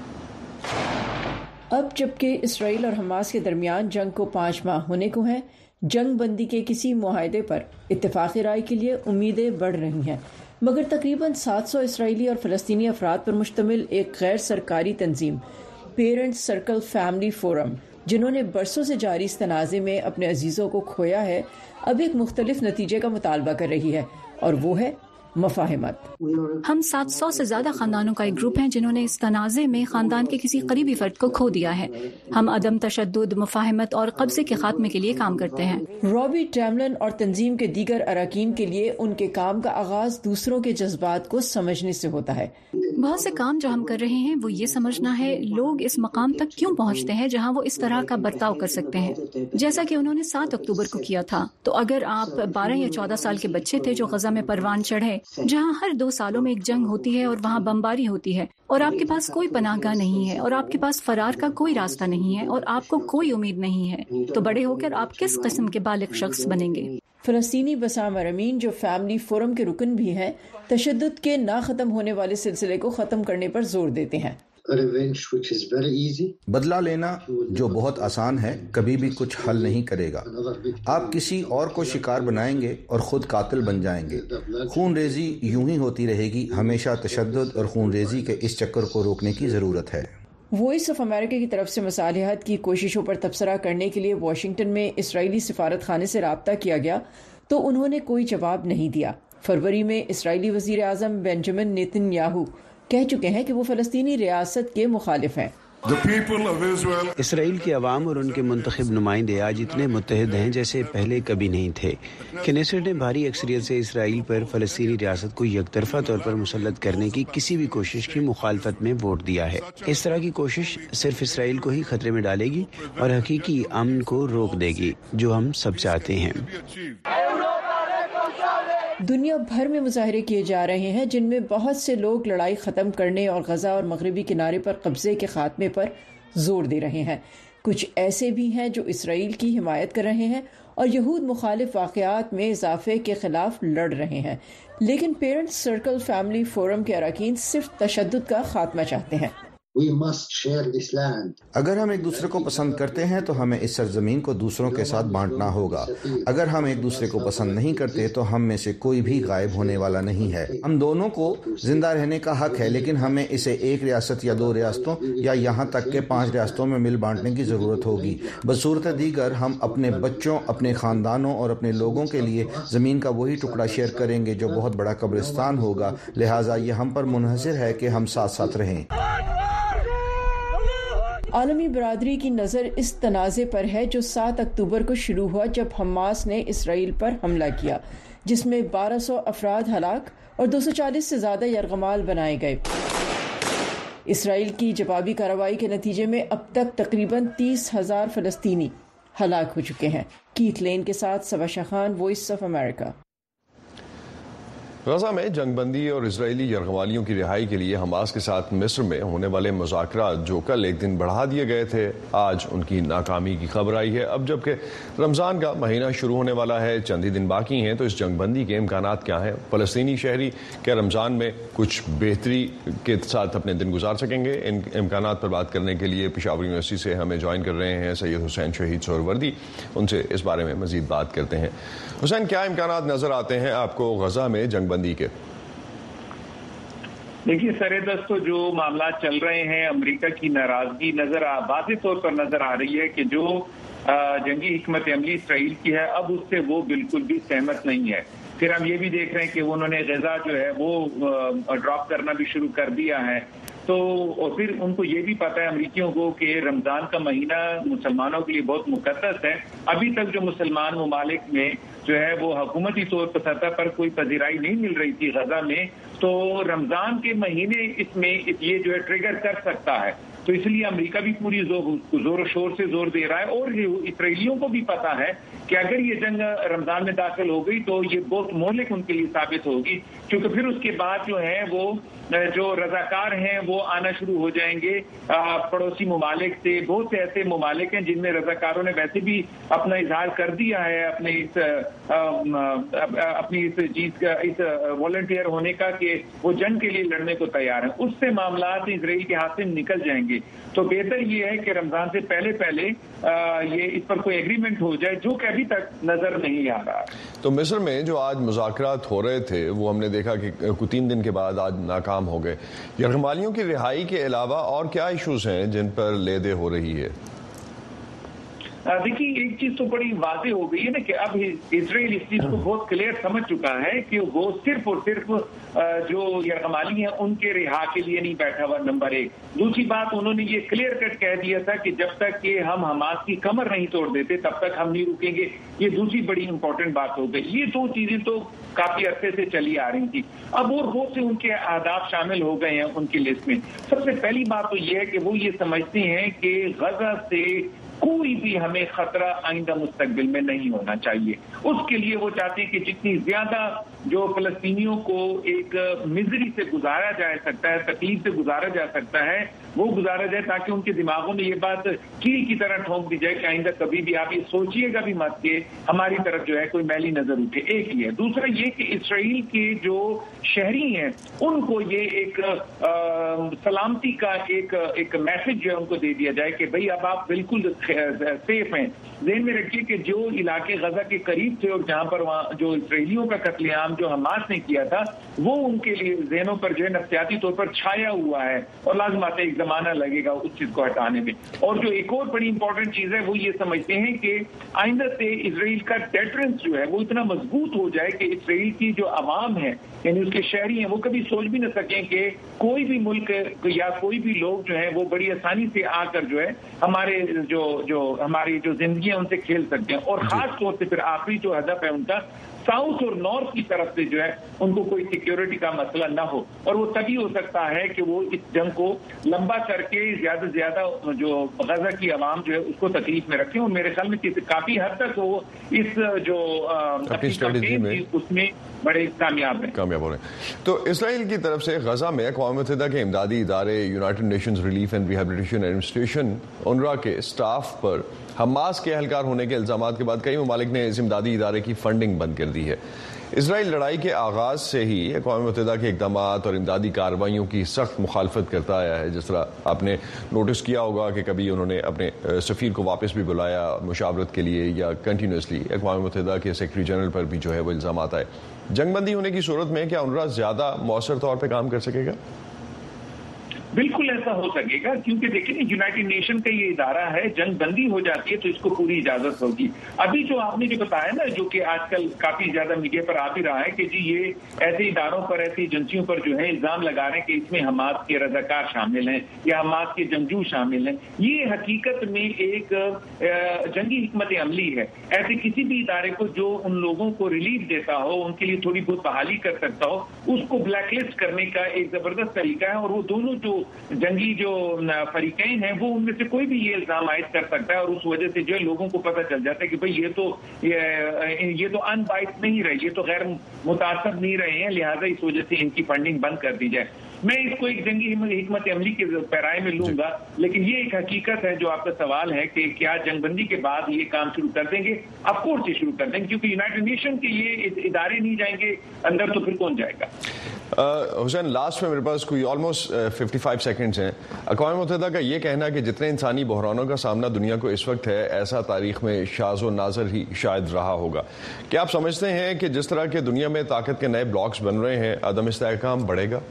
اب جبکہ اسرائیل اور حماس کے درمیان جنگ کو پانچ ماہ ہونے کو ہیں, جنگ بندی کے کسی معاہدے پر اتفاقی رائے کے لیے امیدیں بڑھ رہی ہیں, مگر تقریباً سات سو اسرائیلی اور فلسطینی افراد پر مشتمل ایک غیر سرکاری تنظیم پیرنٹس سرکل فیملی فورم, جنہوں نے برسوں سے جاری اس تنازع میں اپنے عزیزوں کو کھویا ہے, اب ایک مختلف نتیجے کا مطالبہ کر رہی ہے, اور وہ ہے مفاہمت. ہم سات سو سے زیادہ خاندانوں کا ایک گروپ ہیں جنہوں نے اس تنازع میں خاندان کے کسی قریبی فرد کو کھو دیا ہے. ہم عدم تشدد, مفاہمت اور قبضے کے خاتمے کے لیے کام کرتے ہیں. رابی ٹیملن اور تنظیم کے دیگر اراکین کے لیے ان کے کام کا آغاز دوسروں کے جذبات کو سمجھنے سے ہوتا ہے. بہت سے کام جو ہم کر رہے ہیں وہ یہ سمجھنا ہے لوگ اس مقام تک کیوں پہنچتے ہیں جہاں وہ اس طرح کا برتاؤ کر سکتے ہیں, جیسا کہ انہوں نے سات اکتوبر کو کیا تھا. تو اگر آپ بارہ یا چودہ سال کے بچے تھے جو غزہ میں پروان چڑھے جہاں ہر دو سالوں میں ایک جنگ ہوتی ہے اور وہاں بمباری ہوتی ہے اور آپ کے پاس کوئی پناہ گاہ نہیں ہے اور آپ کے پاس فرار کا کوئی راستہ نہیں ہے اور آپ کو کوئی امید نہیں ہے، تو بڑے ہو کر آپ کس قسم کے بالغ شخص بنیں گے؟ فلسطینی بسام ارامین جو فیملی فورم کے رکن بھی ہیں، تشدد کے نہ ختم ہونے والے سلسلے کو ختم کرنے پر زور دیتے ہیں۔ بدلہ لینا جو بہت آسان ہے کبھی بھی کچھ حل نہیں کرے گا۔ آپ کسی اور کو شکار بنائیں گے اور خود قاتل بن جائیں گے۔ خون ریزی یوں ہی ہوتی رہے گی۔ ہمیشہ تشدد اور خون ریزی کے اس چکر کو روکنے کی ضرورت ہے۔ وائس آف امریکہ کی طرف سے مصالحت کی کوششوں پر تبصرہ کرنے کے لیے واشنگٹن میں اسرائیلی سفارت خانے سے رابطہ کیا گیا تو انہوں نے کوئی جواب نہیں دیا۔ فروری میں اسرائیلی وزیر اعظم بنجامن نیتن یاہو کہہ چکے ہیں کہ وہ فلسطینی ریاست کے مخالف ہیں۔ اسرائیل کی عوام اور ان کے منتخب نمائندے آج اتنے متحد ہیں جیسے پہلے کبھی نہیں تھے۔ کنیسٹ نے بھاری اکثریت سے اسرائیل پر فلسطینی ریاست کو یک طرفہ طور پر مسلط کرنے کی کسی بھی کوشش کی مخالفت میں ووٹ دیا ہے۔ اس طرح کی کوشش صرف اسرائیل کو ہی خطرے میں ڈالے گی اور حقیقی امن کو روک دے گی جو ہم سب چاہتے ہیں۔ دنیا بھر میں مظاہرے کیے جا رہے ہیں جن میں بہت سے لوگ لڑائی ختم کرنے اور غزہ اور مغربی کنارے پر قبضے کے خاتمے پر زور دے رہے ہیں۔ کچھ ایسے بھی ہیں جو اسرائیل کی حمایت کر رہے ہیں اور یہود مخالف واقعات میں اضافے کے خلاف لڑ رہے ہیں، لیکن پیرنٹس سرکل فیملی فورم کے اراکین صرف تشدد کا خاتمہ چاہتے ہیں۔ اگر ہم ایک دوسرے کو پسند کرتے ہیں تو ہمیں اس سرزمین کو دوسروں کے ساتھ بانٹنا ہوگا۔ اگر ہم ایک دوسرے کو پسند نہیں کرتے تو ہم میں سے کوئی بھی غائب ہونے والا نہیں ہے۔ ہم دونوں کو زندہ رہنے کا حق ہے، لیکن ہمیں اسے ایک ریاست یا دو ریاستوں یا یہاں تک کہ پانچ ریاستوں میں مل بانٹنے کی ضرورت ہوگی۔ بصورت دیگر ہم اپنے بچوں، اپنے خاندانوں اور اپنے لوگوں کے لیے زمین کا وہی ٹکڑا شیئر کریں گے جو بہت بڑا قبرستان ہوگا، لہٰذا یہ ہم پر منحصر ہے کہ ہم ساتھ ساتھ رہیں۔ عالمی برادری کی نظر اس تنازع پر ہے جو سات اکتوبر کو شروع ہوا جب حماس نے اسرائیل پر حملہ کیا، جس میں بارہ سو افراد ہلاک اور دو سو چالیس سے زیادہ یرغمال بنائے گئے۔ اسرائیل کی جوابی کارروائی کے نتیجے میں اب تک تقریباً تیس ہزار فلسطینی ہلاک ہو چکے ہیں۔ کیتھ لین کے ساتھ سبا شاخان، وائس آف امریکہ۔ غزہ میں جنگ بندی اور اسرائیلی یرغمالیوں کی رہائی کے لیے حماس کے ساتھ مصر میں ہونے والے مذاکرات جو کل ایک دن بڑھا دیے گئے تھے، آج ان کی ناکامی کی خبر آئی ہے۔ اب جبکہ رمضان کا مہینہ شروع ہونے والا ہے، چند ہی دن باقی ہیں، تو اس جنگ بندی کے امکانات کیا ہیں؟ فلسطینی شہری کیا رمضان میں کچھ بہتری کے ساتھ اپنے دن گزار سکیں گے؟ ان امکانات پر بات کرنے کے لیے پشاور یونیورسٹی سے ہمیں جوائن کر رہے ہیں سید حسین شہید سہروردی۔ ان سے اس بارے میں مزید بات کرتے ہیں۔ حسین، کیا امکانات نظر آتے ہیں آپ کو غزہ میں جنگ بندی کے؟ دیکھیے، سر دست تو جو معاملات چل رہے ہیں، امریکہ کی ناراضگی نظر واضح طور پر نظر آ رہی ہے کہ جو جنگی حکمت عملی اسرائیل کی ہے اب اس سے وہ بالکل بھی سہمت نہیں ہے۔ پھر ہم یہ بھی دیکھ رہے ہیں کہ انہوں نے غزہ جو ہے وہ ڈراپ کرنا بھی شروع کر دیا ہے، تو اور پھر ان کو یہ بھی پتا ہے امریکیوں کو کہ رمضان کا مہینہ مسلمانوں کے لیے بہت مقدس ہے۔ ابھی تک جو مسلمان ممالک میں جو ہے وہ حکومتی طور پر سطح پر کوئی پذیرائی نہیں مل رہی تھی غزہ میں، تو رمضان کے مہینے اس میں یہ جو ہے ٹریگر کر سکتا ہے، تو اس لیے امریکہ بھی پوری زور و شور سے زور دے رہا ہے۔ اور اسرائیلیوں کو بھی پتا ہے کہ اگر یہ جنگ رمضان میں داخل ہو گئی تو یہ بہت مہلک ان کے لیے ثابت ہوگی، کیونکہ پھر اس کے بعد جو ہے وہ جو رضاکار ہیں وہ آنا شروع ہو جائیں گے پڑوسی ممالک سے۔ بہت سے ایسے ممالک ہیں جن میں رضاکاروں نے ویسے بھی اپنا اظہار کر دیا ہے اپنے اس اپنی اس چیز کا، اس والنٹیئر ہونے کا، کہ وہ جنگ کے لیے لڑنے کو تیار ہیں۔ اس سے معاملات اسرائیل کے ہاتھ سے نکل جائیں گے، تو بہتر یہ ہے کہ رمضان سے پہلے پہلے یہ اس پر کوئی ایگریمنٹ ہو جائے، جو کہ ابھی تک نظر نہیں آ رہا۔ تو مصر میں جو آج مذاکرات ہو رہے تھے وہ ہم نے دیکھا کہ تین دن کے بعد آج ناکام ہو گئے۔ یرغمالیوں کی رہائی کے علاوہ اور کیا ایشوز ہیں جن پر لے دے ہو رہی ہے؟ دیکھیے، ایک چیز تو بڑی واضح ہو گئی ہے نا کہ اب اسرائیل اس چیز کو بہت کلیئر سمجھ چکا ہے کہ وہ صرف اور صرف جو یرغمالی ہیں ان کے رہا کے لیے نہیں بیٹھا ہوا، نمبر ایک۔ دوسری بات، انہوں نے یہ کلیئر کٹ کہہ دیا تھا کہ جب تک کہ ہم حماس کی کمر نہیں توڑ دیتے تب تک ہم نہیں رکیں گے۔ یہ دوسری بڑی امپورٹنٹ بات ہو گئی۔ یہ دو چیزیں تو کافی عرصے سے چلی آ رہی تھی، اب اور بہت سے ان کے اہداف شامل ہو گئے ہیں ان کی لسٹ میں۔ سب سے پہلی بات تو یہ ہے کہ وہ یہ سمجھتے ہیں کہ غزہ سے کوئی بھی ہمیں خطرہ آئندہ مستقبل میں نہیں ہونا چاہیے. اس کے لیے وہ چاہتے ہیں کہ جتنی زیادہ جو فلسطینیوں کو ایک مزری سے گزارا جا سکتا ہے, تکلیف سے گزارا جا سکتا ہے, وہ گزارا جائے تاکہ ان کے دماغوں میں یہ بات کیل کی طرح ٹھونک دی جائے کہ آئندہ کبھی بھی آپ یہ سوچیے گا بھی مت کہ ہماری طرف جو ہے کوئی میلی نظر اٹھے. ایک یہ ہے. دوسرا یہ کہ اسرائیل کے جو شہری ہیں ان کو یہ ایک سلامتی کا ایک ایک میسج جو ہے ان کو دے دیا جائے کہ بھئی اب آپ بالکل سیف ہیں. ذہن میں رکھیے کہ جو علاقے غزہ کے قریب تھے اور جہاں پر وہاں جو اسرائیلیوں کا قتل عام جو حماس نے کیا تھا وہ ان کے لیے ذہنوں پر جو ہے نفسیاتی طور پر چھایا ہوا ہے اور لازم آتا ہے ایک زمانہ لگے گا اس چیز کو ہٹانے میں. اور جو ایک اور بڑی امپورٹنٹ چیز ہے وہ یہ سمجھتے ہیں کہ آئندہ سے اسرائیل کا ڈیٹرنس جو ہے وہ اتنا مضبوط ہو جائے کہ اسرائیل کی جو عوام ہے یعنی اس کے شہری ہیں وہ کبھی سوچ بھی نہ سکیں کہ کوئی بھی ملک یا کوئی بھی لوگ جو ہیں وہ بڑی آسانی سے آ کر جو ہے ہمارے جو جو ہماری جو زندگیاں ان سے کھیل سکتے ہیں. اور خاص طور سے پھر آخری جو ہدف ہے ان کا ساؤتھ اور نارتھ کی طرف سے جو ہے ان کو کوئی سیکیورٹی کا مسئلہ نہ ہو. اور وہ تبھی ہو سکتا ہے کہ وہ اس جنگ کو لمبا کر کے زیادہ سے زیادہ جو غزہ کی عوام جو ہے اس کو تکلیف میں رکھیں. اور میرے خیال میں کافی حد تک وہ اس جو اس میں بڑے کامیاب ہیں کامیاب ہو رہے ہیں. تو اسرائیل کی طرف سے غزہ میں اقوام متحدہ کے امدادی ادارے یونائٹڈ نیشنز ریلیف اینڈ ریہیبلیٹیشن ایڈمنسٹریشن اونروا کے اسٹاف پر حماس کے اہلکار ہونے کے الزامات کے بعد کئی ممالک نے اس امدادی ادارے کی فنڈنگ بند کر دی ہے. اسرائیل لڑائی کے آغاز سے ہی اقوام متحدہ کے اقدامات اور امدادی کارروائیوں کی سخت مخالفت کرتا آیا ہے. جس طرح آپ نے نوٹس کیا ہوگا کہ کبھی انہوں نے اپنے سفیر کو واپس بھی بلایا مشاورت کے لیے یا کنٹینیوسلی اقوام متحدہ کے سیکرٹری جنرل پر بھی جو ہے وہ الزامات آئے. جنگ بندی ہونے کی صورت میں کیا اونروا زیادہ مؤثر طور پہ کام کر سکے گا؟ بالکل ایسا ہو سکے گا کیونکہ دیکھیں یونائٹڈ نیشن کا یہ ادارہ ہے. جنگ بندی ہو جاتی ہے تو اس کو پوری اجازت ہوگی. ابھی جو آپ نے جو بتایا نا جو کہ آج کل کافی زیادہ میڈیا پر آ بھی رہا ہے کہ جی یہ ایسے اداروں پر ایسی ایجنسیوں پر جو ہے الزام لگا رہے ہیں کہ اس میں حماس کے رضاکار شامل ہیں یا حماس کے جنگجو شامل ہیں. یہ حقیقت میں ایک جنگی حکمت عملی ہے. ایسے کسی بھی ادارے کو جو ان لوگوں کو ریلیف دیتا ہو ان کے لیے تھوڑی بہت بحالی کر سکتا ہو اس کو بلیک لسٹ کرنے کا ایک زبردست طریقہ ہے. اور وہ دونوں جو جنگی جو فریقین ہیں وہ ان میں سے کوئی بھی یہ الزام عائد کر سکتا ہے اور اس وجہ سے جو ہے لوگوں کو پتہ چل جاتا ہے کہ بھئی یہ تو یہ تو ان بائٹ نہیں رہے, یہ تو غیر متاثر نہیں رہے ہیں, لہٰذا اس وجہ سے ان کی فنڈنگ بند کر دی جائے. میں اس کو ایک جنگی حکمت عملی کے پیرائے میں لوں گا لیکن یہ ایک حقیقت ہے جو آپ کا سوال ہے کہ کیا جنگ بندی کے بعد یہ کام شروع کر دیں گے؟ آف کورس یہ شروع کر دیں گے کیونکہ یونائٹڈ نیشن کے یہ ادارے نہیں جائیں گے اندر تو پھر کون جائے گا. حسین لاسٹ میں میرے پاس کوئی آلموسٹ ففٹی فائیو سیکنڈز ہیں. اقوام متحدہ کا یہ کہنا ہے کہ جتنے انسانی بحرانوں کا سامنا دنیا کو اس وقت ہے ایسا تاریخ میں شاذ و نادر ہی شاید رہا ہوگا. کیا آپ سمجھتے ہیں کہ جس طرح کے دنیا میں طاقت کے نئے بلاکس بن رہے ہیں عدم استحکام بڑھے گا؟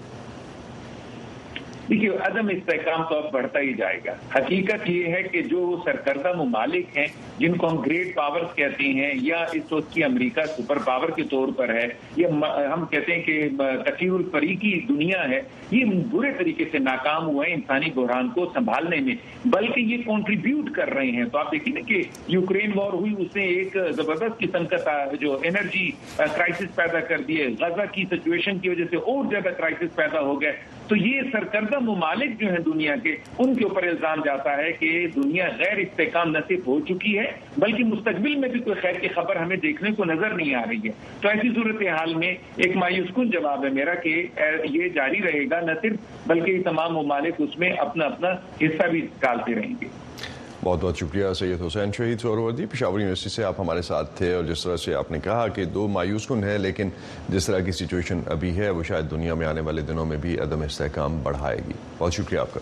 دیکھیے عدم استحکام تو اب بڑھتا ہی جائے گا. حقیقت یہ ہے کہ جو سرکردہ ممالک ہیں جن کو ہم گریٹ پاورز کہتے ہیں یا اس وقت کی امریکہ سپر پاور کے طور پر ہے یا ہم کہتے ہیں کہ کثیر الفریقی دنیا ہے, یہ برے طریقے سے ناکام ہوئے ہیں انسانی بحران کو سنبھالنے میں بلکہ یہ کنٹریبیوٹ کر رہے ہیں. تو آپ دیکھیں نا کہ یوکرین وار ہوئی اس نے ایک زبردست قسم کا جو انرجی کرائسس پیدا کر دیے. غزہ کی سچویشن کی وجہ سے اور زیادہ کرائسس پیدا ہو گئے. تو یہ سرکردہ ممالک جو ہیں دنیا کے ان کے اوپر الزام جاتا ہے کہ دنیا غیر استحکام نہ صرف ہو چکی ہے بلکہ مستقبل میں بھی کوئی خیر کی خبر ہمیں دیکھنے کو نظر نہیں آ رہی ہے. تو ایسی صورتحال میں ایک مایوس کن جواب ہے میرا کہ یہ جاری رہے گا نہ صرف بلکہ یہ تمام ممالک اس میں اپنا اپنا حصہ بھی ڈالتے رہیں گے. بہت بہت شکریہ سید حسین شہید سہروردی پشاور یونیورسٹی سے آپ ہمارے ساتھ تھے. اور جس طرح سے آپ نے کہا کہ دو مایوس کن ہے لیکن جس طرح کی سچویشن ابھی ہے وہ شاید دنیا میں آنے والے دنوں میں بھی عدم استحکام بڑھائے گی. بہت شکریہ آپ کا.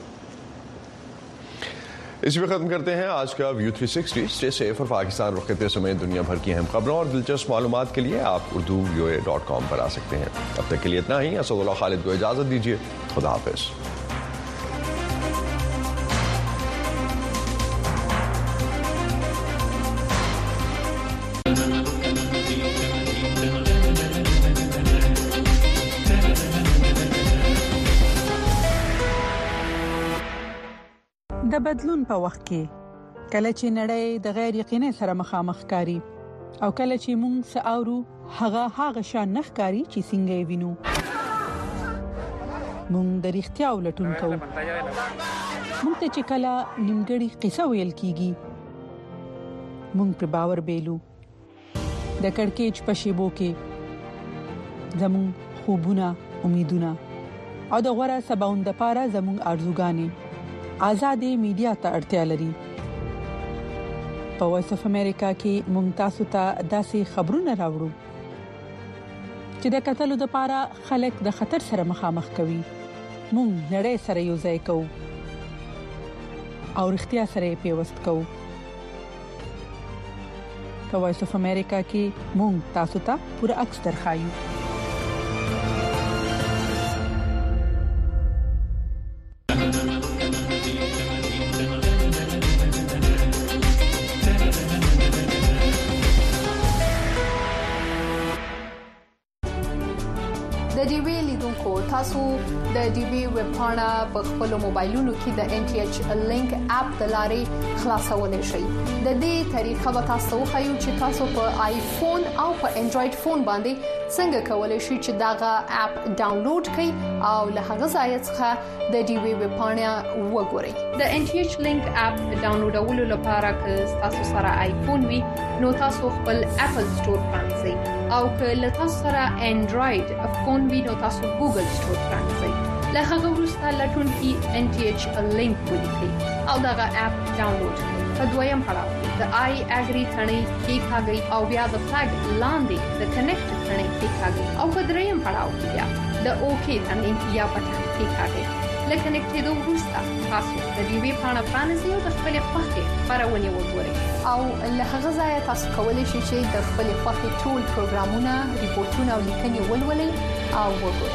اسی پہ ختم کرتے ہیں آج کا ویو تھری سکسٹی. اسٹے سیف اور پاکستان رخ خطے سمیت دنیا بھر کی اہم خبروں اور دلچسپ معلومات کے لیے آپ اردو ویو اے ڈاٹ کام پر آ سکتے ہیں. اب تک کے لیے اتنا ہی. اسد اللہ خالد کو اجازت دیجیے. خدا حافظ. د بدلون په وخت کې کله چې نړۍ د غیر یقیني سره مخامخ کاری او کله چې موږ ساورو هغه هغه شان نخکاری چې څنګه وینو موږ د اړتیا ولټون کوو. موږ ته چې کله نیمګړی قصه ویل کیږي مونږ پر باور بیلو د کڑکېچ په شیبو کې زمون خوبونه امیدونه او د غوړه سباوند لپاره زمون ارزوګانې آزادې میډیا ته اړتیا لري په وایس اف امریکا کې مونږ تاسو ته داسې خبرونه راوړو چې د قتل لپاره خلک د خطر سره مخامخ کوي مونږ نړۍ سره یو ځای کوو او اړتیا سره پیوست کوو په وایس اف امریکا کې مونږ تاسو ته پوره عکس درخایو د ډي وی لیدونکو تاسو د ډي وی ویب پاڼه په خپل موبایلونو کې د ان ټي ایچ لینک اپ د لارې خلاصولای شئ د دې طریقه به تاسو خایو چې تاسو په آیفون او په انډراید فون باندې څنګه کولای شئ چې داغه اپ ډاونلوډ کړئ او له هغه ځای څخه د ډي وی ویب پاڼه وګورئ د ان ټي ایچ لینک اپ ډاونلوډولو لپاره که تاسو سره آیفون وي نو تاسو خپل اپل سٹور پرانځئ او که له تاسو سره انډراید فون وي نو تاسو ګوګل سٹور پرانځئ له هغه وروسته لټون کې ان ټي ایچ لینک ولیکئ او دغه اپ ډاونلوډ کړئ په دویم پړاو د آی اګری ثنې کې کاږي او بیا د فلګ لاندې د کنیکټ ثنې کې کاږي او په دریم پړاو کې بیا د اوکی ثنې یا بټن کې کاږي لکه کنیکټېدو وروسته تاسو د ډي وی پاڼه پرانځئ او د خپل خوښې خبرونه وګورئ او له هغه ځای تاسو کولی شئ چې د خپل خوښې ټول پروګرامونه ریپورتونه او لیکنې ولولئ او وګورئ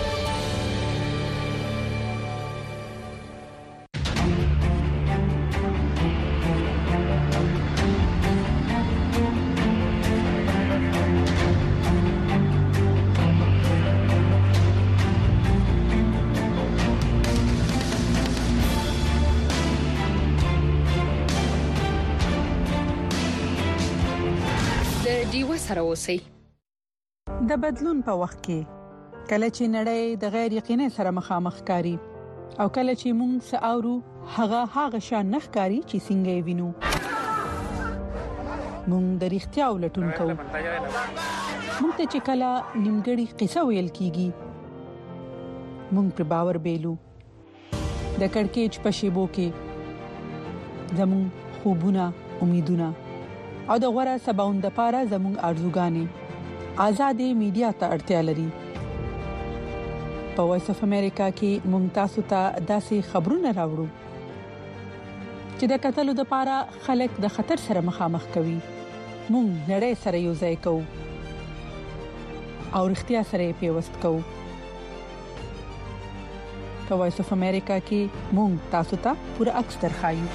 سره اوسئ د بدلون په وخت کې کله چې نړۍ د غیر یقیني سره مخامخ کاری او کله چې موږ ساورو هغه هغه شان نخکاری چې څنګه وینو موږ د اړتیا ولټون کوو موږ ته چې کله نیمګړی قصه ویل کیږي موږ پر باور بیلو د کڑکېچ په شیبو کې زمون خوبونه امیدونه او د غوړه سباوند لپاره زموږ ارزوګانې آزادې میډیا ته اړتیا لري په وایس اف امریکا کې مونږ تاسو ته داسې خبرونه راوړو چې د قتل لپاره خلک د خطر سره مخامخ کوي مونږ نړۍ سره یو ځای کوو او اړتیا سره پیوست کوو په وایس اف امریکا کې مونږ تاسو ته پوره عکس درخایو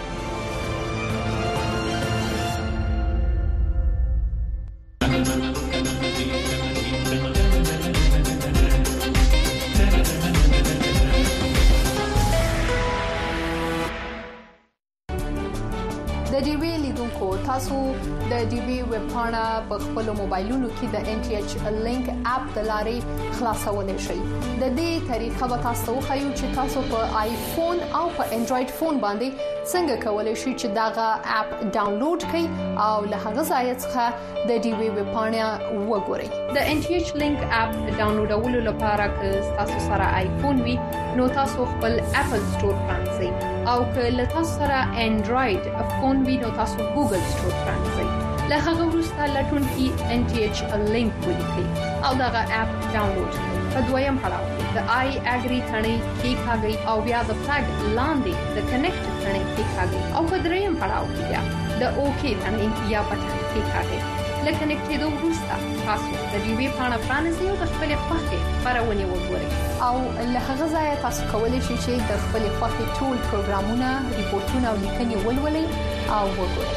تاسو د ډي وی ویب پاڼه په خپل موبایلونو کې د ان ټي ایچ لینک اپ د لارې خلاصولای شئ د دې طریقه به تاسو خایو چې تاسو په آیفون او په انډراید فون باندې څنګه کولای شئ چې داغه اپ ډاونلوډ کړئ او له هغه ځای څخه د ډي وی ویب پاڼه وګورئ د ان ټي ایچ لینک اپ ډاونلوډولو لپاره که تاسو سره آیفون وي نو تاسو خپل اپل سٹور پرانځئ او که له تاسو سره انډراید فون وي نو تاسو ګوګل سٹور پرانځئ له هغه وروسته لټون کې ان ټي ایچ لینک ولیکئ او دغه اپ ډاونلوډ کړئ په دویم پړاو د آی اګری ثنې کې کاږي او بیا د فلګ لاندې د کنیکټ ثنې کې کاږي او په دریم پړاو کې بیا د اوکی ثنې یا بټن کې کاږي لکه کنیکټېدو وروسته تاسو د ډي وی پاڼه پرانځئ او د خپل خوښې خبرونه وګورئ او له هغه ځای تاسو کولی شئ چې د خپل خوښې ټول پروګرامونه ریپورتونه او لیکنې ولولئ او وګورئ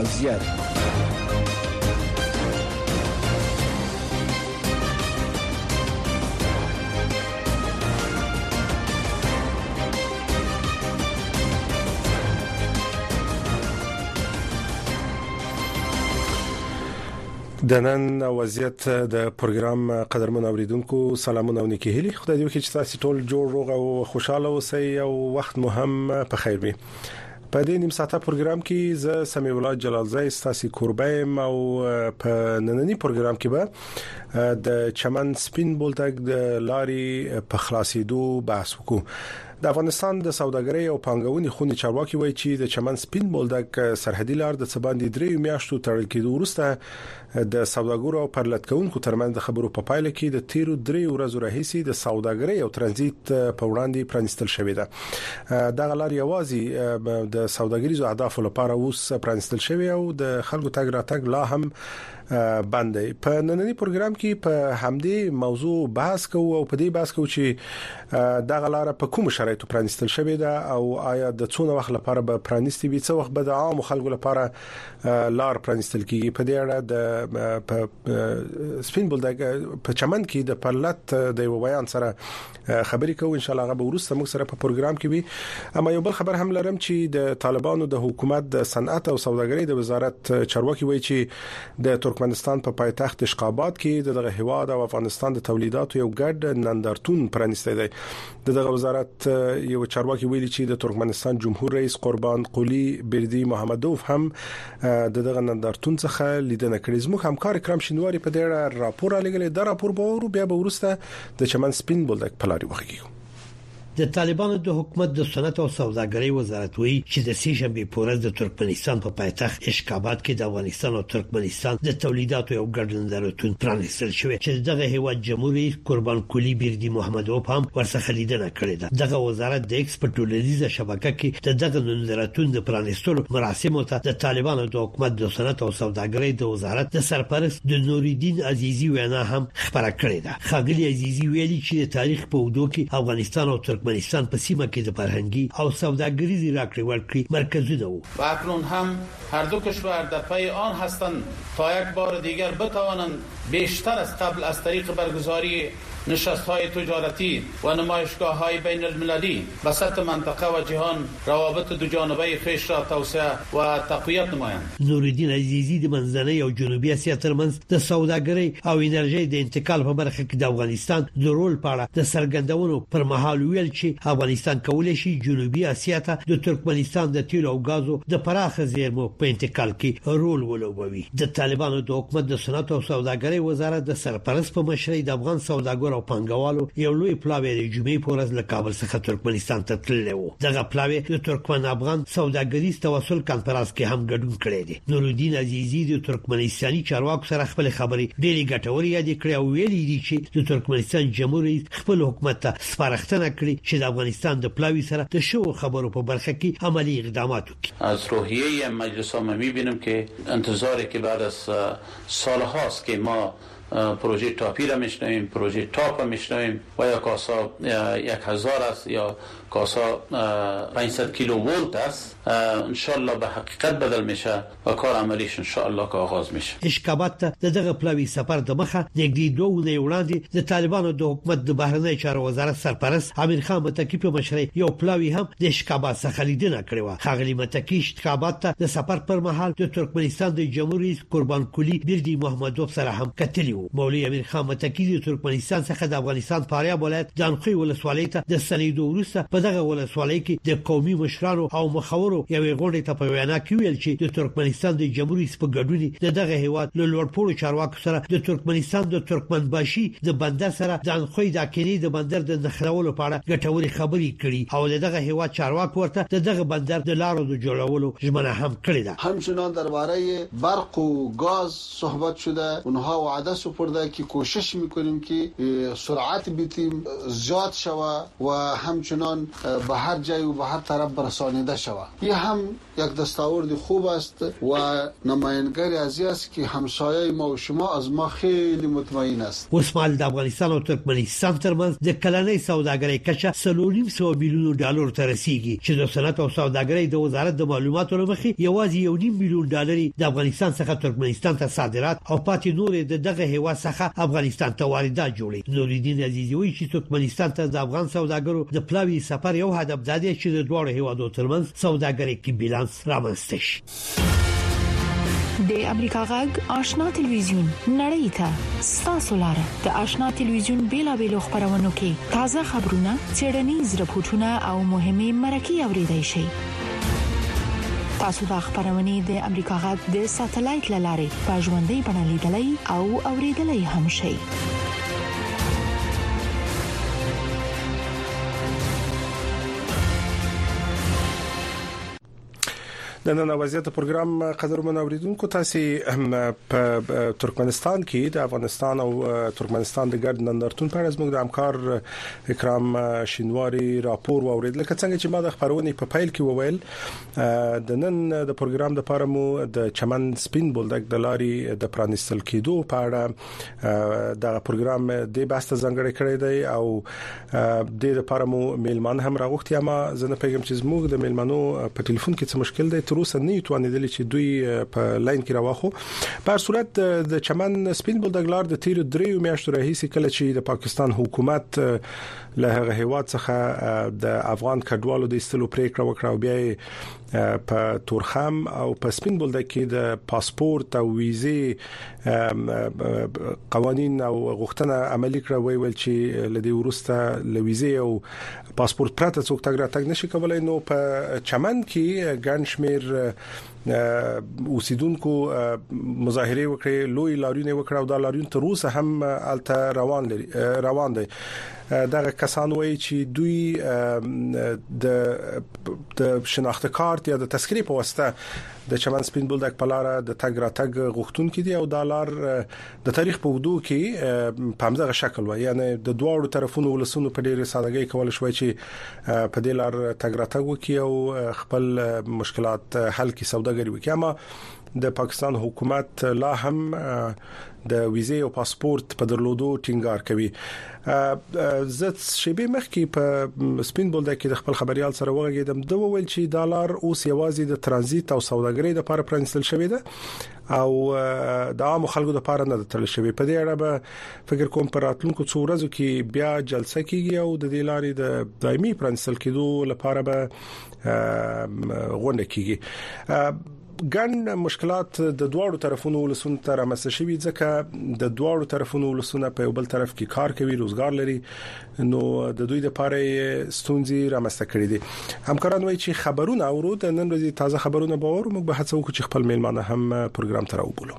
وضعیت. د نن وضعیت د پروګرام قدرمن اوریدونکو سلامونه او نیکی هیلي. خدای دې وکړي چې تاسو ټول جوړ روغ او خوشاله اوسئ او وخت مو هم په خیر وي. په دې نیم ساعته پروګرام کې زه سمیع الله جلالزی ستاسو قربایم او په نننی پروګرام کې به د چمن سپین بولدک د لاري په خلاصېدو بحث وکړو. د افغانستان د سوداګرۍ او پانګونې خونې چارواکي وایي چې د چمن سپین بولدک سرحدي لار د سباندې درې میاشتو تړل کېدو وروسته د سوداګرو او پرلتکونکو ترمنځ د خبرو په پایله کې د تیرو درې ورځې راهیسې د سوداګرۍ او ترانزیت په وړاندې پرانستل شوې ده. دغه لار یوازې د سوداګریزو اهدافو لپاره اوس پرانستل شوې او د خلکو تګ راتګ لا هم باندې. په نننی پروګرام کې په همدې موضوع بحث کوو او په دې بحث کوو چې دغه لار په کوم شرایطو پرانستل شوې ده او آیا د څونه وخت لپاره به پرانستي وي، څه وخت به د عام خلکو لپاره لار پرانستل کیږي. په دې اړه د سپین بولدک په چمن کې د پرلت د یو بیان سره خبرې کوو. ان شاء الله هغه ورسته موږ سره په پروګرام کې وي. اما یو بل خبر هم لرم چې د طالبانو د حکومت د صنعت او سوداګرۍ د وزارت چارواکي وایي چې د ترکمنستان په پایتخت اشقاباد کې دغه هواد او افغانستان د تولیداتو یو ګډ نندارتون پرانستی دی. دغه وزارت یو چارواکي ویلي چې د ترکمنستان جمهور رئیس قربان قلی بردی محمدوف هم دغه نندارتون څخه لیدنه کړې. زموږ همکار کرم شینواری په دې اړه راپور راغلی. دا راپور به ورو بیا به ورسته د چمن سپین بولدک په لاري وغږیږو. د طالبانو د حکومت د صنعت او سوداګرۍ وزارت وایي چې د سې شنبې پورز د ترکمنستان په پایتخت اشقاباد کې د افغانستان او ترکمنستان د تولیداتو یو ګډ نندارتون پرانستل شوی چې دغه هیواد جمهور رئیس قربان قلی بردی محمدوف هم ورڅخه لیدنه کړې ده. دغه وزارت د ایکس په ټولنیزه شبکه کې د دغه نندارتون د پرانستلو مراسمو ته د طالبانو د حکومت د صنعت او سوداګرۍ د وزارت د سرپرست د نوریدین عزیزی وینا هم خبره کړې ده. خاغلی عزیزی ویلي چې د تاریخ په اوږدو کې افغانستان او ترکمنستان په سیمه کې د فرهنګي او سوداګریزي راکړې ورکړې مرکزونه وو. و اکنون هم هر دو کشور در پی آن هستند تا یک بار دیگر بتوانند بیشتر از قبل از طریق برگزاری نشست‌های تجارتی و نمایشگاه‌های بین المللی به سطح منطقه و جهان روابط دو جانبه خویش را توسعه و تقویت نمایند. نوردین عزیزی د منځنۍ او جنوبي اسیا ترمنځ د سوداګرۍ او انرژي د انتقال په برخه کې د افغانستان د رول په اړه د سرګندونو پر مهال ویل چې افغانستان کولای شي جنوبي اسیا ته د ترکمنستان د تیل او غازو د پراخه زیرمو په انتقال کې رول ولوبوي. د طالبانو د حکومت د صنعت او سوداګرۍ وزارت د سرپرست په مشرۍ د افغان سوداګر او پنګوالو یو لوی پلاوی د جمعې پورز له کابل څخه ترکمنستان ته تللی و. دغه پلاوی د ترکمن افغان سوداګریز تواصل کانفرنس کې هم ګډون کړی دی. نورالدین عزیزی د ترکمنستاني چارواکو سره خپل خبرې ډېری ګټورې یاد کړې او ویلي دي چې د ترکمنستان جمهور رئیس خپل حکومت ته سپارښتنه کړې چې د افغانستان د پلاوی سره د شو خبرو په برخه کې عملی اقدامات وکړي. از روحیه مجلس ما می‌بینیم که انتظاری که بعد از سالهاست که ما پروژه تاپی را میشنویم، پروژه تاپ را میشنویم و یا کاسا یک هزار است یا کاسا پانصد کیلو ولت است، انشالله به حقیقت بدل میشه و کار عملیش انشالله که آغاز میشه. اشکابات ته دغه پلاوی سفر د مخه نږدې دوه نه وړاندې د طالبانو د حکومت د بهرنی چارو وزارت سرپرست امیر خان متکی په مشرۍ یو پلاوی هم د اشکابات څخه لیدنه کړې و. خاغلی متکی اشکابات ته د سفر پر مهال د ترکمنستان د جمهور رئیس قربان قلی بردی محمدوف سره هم کتلی و. مولوی امیر خان متکی د ترکمنستان څخه د افغانستان فاریاب ولایت جانخوی ولسوالۍ ته د سنیدو وروسته په دغه ولسوالۍ کې د قومي مشرانو او مخورو یوې غونډې ته په وینا کې ویل چې د ترکمنستان د جمهور رئیس په ګډون د دغه هیواد له لوړپوړو چارواکو سره د ترکمنستان د ترکمنباشي د بندر سره د انخوی د کینی د بندر د نخرولو په اړه ګټورې خبرې کړي او دغه هیواد چارواکو ورته دغه بندر د لارو د جوړولو ژمنه هم کړې ده. همچنان درباره برق و گاز صحبت شده. اونها وعده سپرده که کوشش میکنیم که سرعت بیتیم زیاد شود و همچنان به هر جای و به هر طرف برسانیده شود. این هم یک دستاورد خوب است و نمایندگی از است که همسایه ما و شما از ما خیلی مطمئن است. وسمال د افغانستان او ترکمنستان ترمنځ د کلنۍ سوداګرۍ کچه سلوریم سو میلیون ډالر ته رسیدي چې د صنعت او سوداګرۍ د وزارت د معلوماتو لمخې یوازې یو نیم میلیون ډالر د افغانستان څخه ترکمنستان ته صادرات او پاتې نور د دغه هیواد څخه افغانستان ته واردات جوړي. نوردین عزیزی وایي چې ترکمنستان ته د افغان سوداګرو د پلاوی سفر یو هدف دی چې د دوه هیوادو ترمنځ سوداګرۍ کې بیلانس رامنځته شي. د امریکا غږ آشنا ټلویزیون نړۍ ته ستاسو لاره د آشنا ټلویزیون بیلابېلو خبرونو کې تازه خبرونه، څېړنیز راپورټونه او مهمه مرکې اوريدای شئ. تاسو د خبرونې د امریکا غږ د ساتلایت لارې په ژوندۍ بڼه لیدلای او اوریدلای هم شئ. د نن وضعیت پروګرام قدرمن اوریدونکو تاسو په ترکمنستان کې د افغانستان او ترکمنستان د ګډ نندارتون په اړه زموږ د همکار اکرام شینواری راپور واوریدل. لکه څنګه چې ما د خبرونې په پیل کې وویل د نن د پروګرام د لپاره مو د چمن سپین بولدک د لاري د پرانستل کېدو په اړه د پروګرام د باسته ځنګړې کړې دی او د لپاره مو میلمان هم راغوښتي. ما زنه پیغام چې زموږ د میلمانو په ټلیفون کې څه مشکل دی تر اوسه نه توانیدل چې دوی په لاین کې راوخو. په صورت د چمن سپین بولدک لار د تیر دریو میاشتو راهیسې کله چې د پاکستان حکومت له هغه هیواد څخه د افغان کډوالو د استلو پریکړه وکړه او بیا په تورخم او په سپین بولدک کې د پاسپورت او ویزې قوانين او غوښتنه عملي کړه ویل چې لدی ورسته لویزې او پاسپورت پرته څوک تګ راتګ نشي کولای. نو په چمن کې ګنشمیر اوسیدونکو مظاهره وکړي، لوی لاریون وکړه او دا لاریون تر اوسه هم الته روان لري روان دي. دغه کسان وایي چې دوی د د شناخت کارت یا د تذکرې په واسطه د چمن سپین بولدک په لار د تګ راتګ غوښتونکو دي او د لار د تاریخ په وګړو کې په همدغه شکل وایي، یعنی د دوه طرفونو ولسونو په ډیره سادهګۍ کول شوی چې په دې لار تګ راتګ وکړي او خپل مشکلات حل کړي، سوداګري وکړي. اما د پاکستان حکومت لا هم د ویزې او پاسپورت په درلودو ټینګار کوي. زت شبي مخکې په سپین بولدک کې د خپل خبريال سره وغږیدم، دوه ویل چې ډالر اوس یوازې د ترانزیت او سوداګرۍ لپاره پرانستل شوی دی او د عام خلکو لپاره نه ترل شوی. په دې اړه به فکر کوم پر راتلونکو څو ورځو کې بیا جلسه کیږي او د دې لارې د دایمي پرانستل کېدو لپاره به غونډه کیږي. ګڼ مشکلات د دوه طرفونو ولسونو ته رامنځته شوي ځکه د دوه طرفونو ولسونه په یو بل طرف کې کار کوي، روزګار لري، نو د دوی لپاره ستونزې رامنځته کړې دي. همکاران وایي چې خبرونه اورو د نن ورځې تازه خبرونه باور موږ به هڅه وکړو چې خپل میلمانه هم پروګرام ته راوبولو.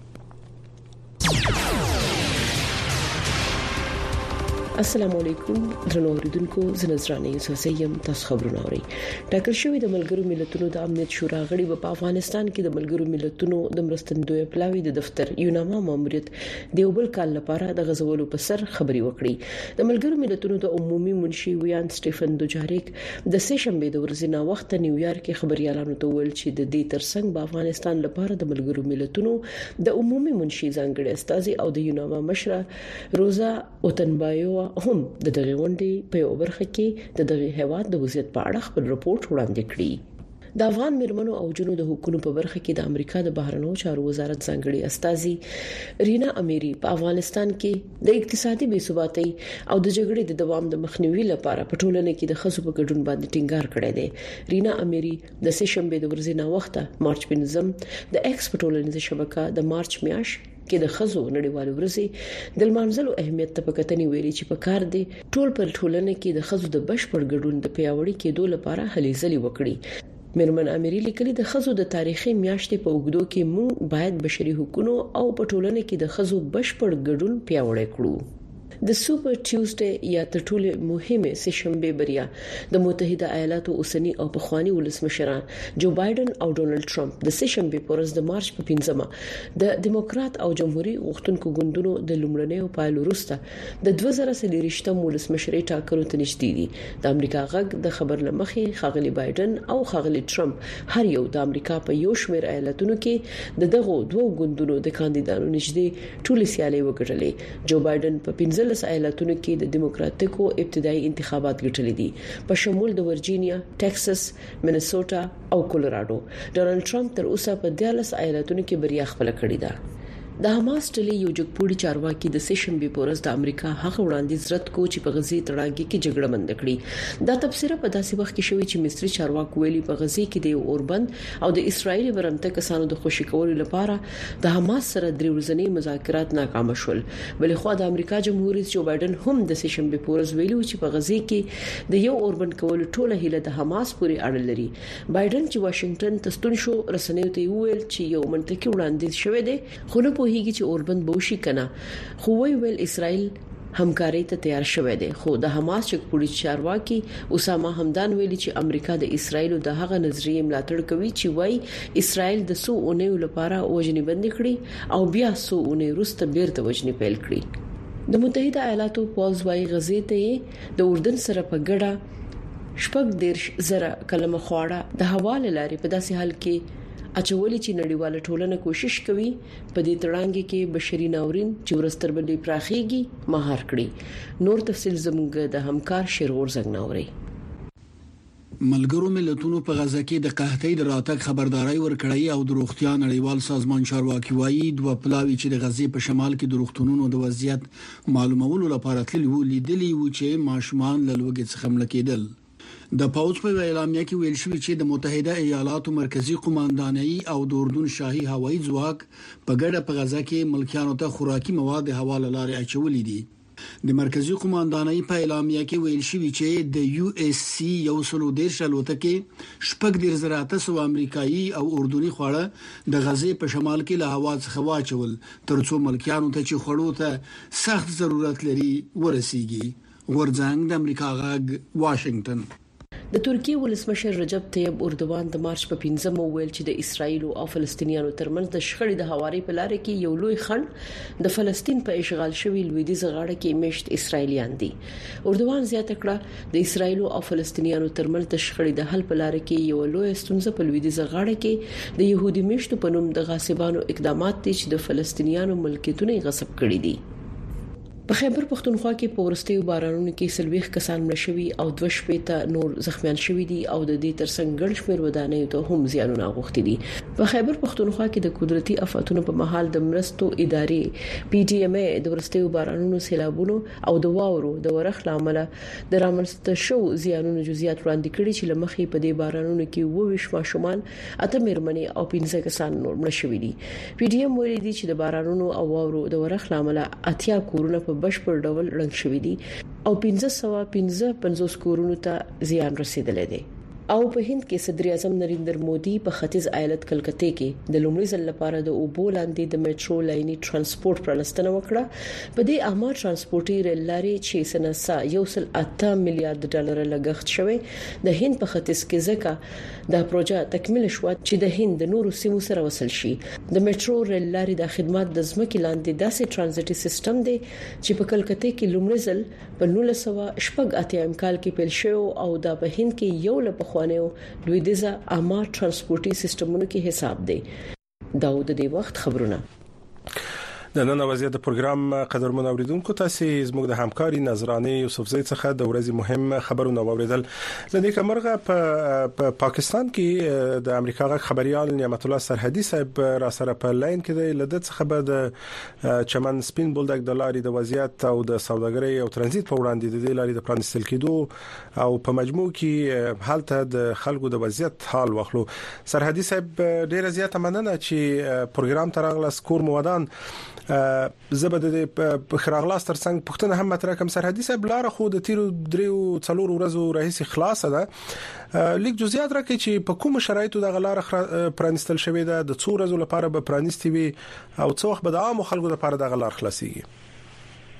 السلام علیکم درنو اوریدونکو، زه نذرانه یوسفزیم تاسو خبرونه اورئ. ټاکل شوی د ملګرو ملتونو د امنیت شورا غړي په افغانستان کې د ملګرو ملتونو د مرستندوی پلاوی د دفتر یوناما ماموریت د یو بل کال لپاره د غزولو په سر خبري وکړي. د ملګرو ملتونو د عمومي منشي ویان سټيفن دوجاریک د سه شنبه د ورځې نه وخت نیویارک کې خبريالانو ته ویل چې د دې ترڅنګ په افغانستان لپاره د ملګرو ملتونو د عمومي منشي ځانګړي استاذي او د یوناما مشره روزا اوتنبایو هم د دغه غونډې په یو برخه کې د دغه هیواد د وضعیت په اړه خپل رپورت وړاندې کړی. د افغان مرمنو او جنو د حکومت په برخه کې د امریکا د بهرنیو چارو وزارت ځانګړي استاذي رینا امیری په افغانستان کې د اقتصادي بې ثباتۍ او د جګړې د دوام د مخنیوي لپاره په ټولنه کې د خصوصي په ګډون باندې ټینګار کړی دی. رینا امیری د سه شنبه د ورځې نه وخته مارچ پنځم د ایکس په ټولنیزه شبکه د مارچ میاشت کې د خزو نړیوالو ورځې د لمانځلو اهمیت ته په کتنې ویلي چې په کار دي ټول پر ټولنه کې د خزو د بشپړ ګډون د پیاوړي کېدو لپاره هلې ځلې وکړي. مرمن اميري لیکلي د خزو د تاریخي میاشتې په وګړو کې موږ باید بشري حقوقو او په ټولنه کې د خزو بشپړ ګډون پیاوړی کړو. د سوپر ټیوزډے یا تر ټولو مهمه سشنبه بریا د متحده ایالاتو اوسنی او پخوانی ولسمشران جو بایدن او ډونلډ ټرمپ د سشنبه پورز د مارچ په پنځمه د دیموکرات او جمهوریت غوښتونکو ګوندونو د لومړنیو پایلو وروسته د دوه زره څلورم ولسمشري ټاکلو ته نږدې دي. د امریکا غږ د خبر لمخې خاغلی بایدن او خاغلی ټرمپ هر یو د امریکا په یو شمېر ایالتونو کې د دغه دوه ګوندونو د کاندیدانو نږدې ټول سیالي وکړلې. جو بایدن په پنځلس ایالتونو کې د دیموکراتیکو ابتدایي انتخابات ګټلې دي په شمول د ورجینیا، ټکساس، منیسوټا او کولراډو. ډونلډ ټرمپ تر اوسه په دیارلس ایالتونو کې بریا خپل کړې ده. د حماس ډلې یو جګپوړي چارواکي د سشنبه پورز د امریکا هغه وړاندیز رد کو چې په غزي تړاګي کې جګړه مند کړي. دا تفسیر په داسې وخت کې شوی چې مصری چارواکي ویلي په غزي کې د اوربند او د اسرایل برمته کسانو د خوشی کولو لپاره د حماس سره درې ورځنی مذاکرات ناکام شول. بلې خو د امریکا جمهور رئیس جو بایدن هم د سشنبه پورز ویلي چې په غزي کې د یو اوربند کولو ټوله هیله د حماس پورې اړه لري. بایدن چې واشنگټن ته ستون شو رسنیو ته ویل چې یو منطقي وړاندیز شوی دی خو نه هیږي چې اوربند بوشي کنه. خو وی ویل اسرائیل همکاري ته تیار شوه دی. خو د حماس چکپوړي چارواکي اسامه همدان ویلي چې امریکا د اسرائیل د هغه نظریه ملاتړ کوي چې وای اسرائیل د سو اونیو لپاره وژنې بند کړي او بیا سو اونې وروسته بیرته وژنې پیل کړي. د متحده ایالاتو پوز وای غزې ته د اردن سره په ګډه شپږ دیرش زره کلمه خواړه د حواله لاري په داسې حال کې اچولې چې نړیواله ټولنه کوشش کوي په دې تړانګي کې بشري ناورین چې ورستر باندې پراخيږي مهار کړي. نور تفصيل زموږ د همکار شیرور زنګناوري. ملګرو ملتونو په غزه کې د قحطۍ د راتګ خبرداري ورکړې او د روغتیا نړیوال سازمان چارواکي وایي دوه پلاوی چې د غزې په شمال کې د روغتونونو د وضعیت معلومولو لپاره تللي وو لیدلي وو چې ماشومان له لوګي څخه مړ کېدل. د پاوز په اعلامیه کې ویل شوی چې د متحده ایالاتو مرکزی قوماندانۍ او د اردن شاهي هوایي ځواک په ګډه په غزه کې ملکیانو ته خوراکي مواد حواله لارې اچولې دي. د مرکزی قوماندانۍ په اعلامیه کې ویل شوی چې د یو اس سی یو سلو دیرش الوتکې شپږ ډیر زراعت سو امریکایي او اردني خواړه د غزې په شمال کې له هوا څخه واچول ترڅو ملکیانو ته چې خوړو ته سخت ضرورت لري ورسیږي. ورځنګ د امریکا غږ واشنگټن. د ترکیه ولسمشر رجب طیب اردوان د مارچ په پنځمه ویل چې د اسرایل او فلسطینیانو ترمنځ د شخړې د هواري په لار کې یو لوی خنډ د فلسطین په اشغال شوی لویدیځ غاړه کې میشت اسرایلیان دي. اردوان زیاته کړه د اسرایل او فلسطینیانو ترمنځ د شخړې د حل په لار کې یو لوی ستونزه په لویدیځ غاړه کې د يهودي میشتو په نوم د غاصبانو اقدامات دي چې د فلسطینیانو ملکیتونه غصب کړي دي. په خیبر پختونخوا کې په ورستیو بارانونو کې سلويخ کسان مړ شوي او دوه شپې ته نور زخمیان شوي دي او د دې ترڅنګ ګڼ شمېر ودانۍ ته هم زیانونه غوښتي دي. په خیبر پختونخوا کې د قدرتي آفاتونو په محل د مرستو ادارې پی ټی ایم ای د ورستیو بارانونو سیلابونو او د واورو د ورخ لامل د رامنځته شو زیانونو جزئیات وړاندې کړي چې لمخې په دې بارانونو کې وویش ماشومان اته مېرمنې او پنځه کسان نور مړ شوي دي. پی ټی ایم ویلي دي چې د بارانونو او واورو د ورخ لامل اتیا کورونه په بشپړ ډول رنګ شوی دي او پنځه سوه پنځه پنځوس کورونو ته زیان رسیدلی دی. او په هند کې صدر اعظم نریندر مودي په ختیځ ایالت کلکته کې د لومړي ځل لپاره د اوبو لاندې د میټرو لایني ترانسپورت پرانستنه وکړه. په دې عامه ترانسپورتي ریل لارې چې سنسا یو سل اته میلیارډ ډالر لګښت شوی د هند په ختیځ کې ځکه دا پروژه تکمیل شو چې د هند د نورو سیمو سره وصل شي. د میټرو ریل لارې د خدمات د ځمکې لاندې داسې ترانزیټي سیستم دی چې په کلکته کې لومړي ځل په نولس سوه شپږ اتیا کال کې پیل شو او دا په هند کې یو له پخوانیو لویدیځه عامه ترانسپورتي سیستمونو کې حساب دی. داود د وخت خبرونه. د نن وضعیت د پروګرام قدرمن اوریدونکو تاسو زموږ د همکاري نظرانه یوسف زئی څخه د ورځې مهم خبرونه واوریدل. لدې کومرغه په پاکستان کې د امریکا غ خبريال نعمت الله سرحدي صاحب را سره په لاین کې د لدت څخه به د چمن سپین بولډک د لارې د وضعیت او د سوداګرۍ او ترانزیت په وړاندې د لارې د پرانستل کېدو او په مجموع کې حالت د خلکو د وضعیت حال واخلو. سرحدي صاحب ډیره زیاته مننه چې پروګرام ترغله سکور مودان زبده د خراغلاس ترڅنګ پښتنه هم مطرح کوم. سرحدي صاحب لار خو د تیرو دریو څلور ورځو راهیسي خلاص ده. لیک جزئیات راکړي چې په کوم شرایطو د غلار پرانستل شوې ده د څو ورځو لپاره به پرانستي وي او څو وخت به د عام خلکو لپاره د غلار خلاصيږي.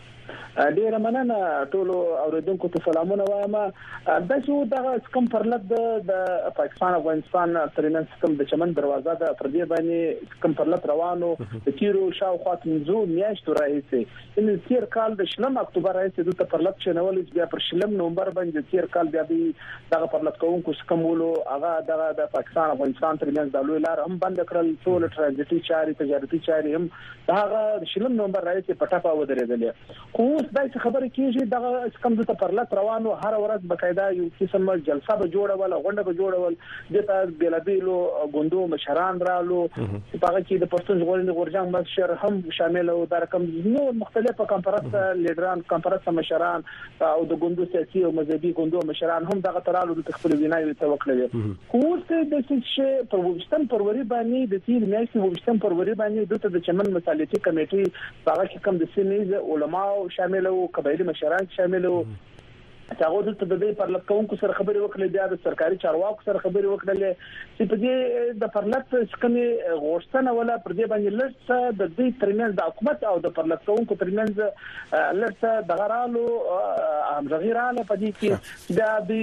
ډیر مننه ټول اوریدونکو ته سلامونه وایم. د شو د کم پرلط د پاکستان افغانستان ترمنځ کوم د چمن دروازه د پردي باندې کوم پرلط روانو د تیرو شاوخوا منځو میاشتو راځي ان تیر کال د شلم اکتوبر راځي د پرلط چنول بیا پر شلم نومبر باندې تیر کال بیا د پرلط کوونکو کومولو هغه د پاکستان افغانستان ترمنځ د لوی لار هم بند کړل، ټول ترانزیتي چاري تجارتي چاري هم هغه شلم نومبر راځي پټاپا ودرېدل. خو دا خبره کیږي د کوم د پرلط روانو هر ورځ بقاعده یو قسم جلسه به جوړول، غونډه به جوړول، د تاسو بیلابیلو غوندو مشران رالو چې هغه کې د پښتون ژغورنې غورجنګ مشر هم شامل او د رقم نو مختلفه کانفرنس لیډران کانفرنس مشران او د غوندو سیاسي او مذهبي غوندو مشران هم دغه ترالو د خپل ویناوي ته وکړل. خو څه د څه په وشتن پروري باندې د تیر میاشتې وشتن پروري باندې د چمن مصالحتي کمیټې هغه کې کوم د سیمې علماء شامل او قبایلی مشران شامل او هغه د تدبیر پر لکونکو سره خبرې وکړلې، بیا د سرکاري چارواکو سره خبرې وکړلې چې په دې د پرلط سکمي غوښتنه ولا پر دې باندې لږ د دې ترمنځ د حکومت او د پرلطونکو ترمنځ لږ د غرالو همغږیراله په دې کې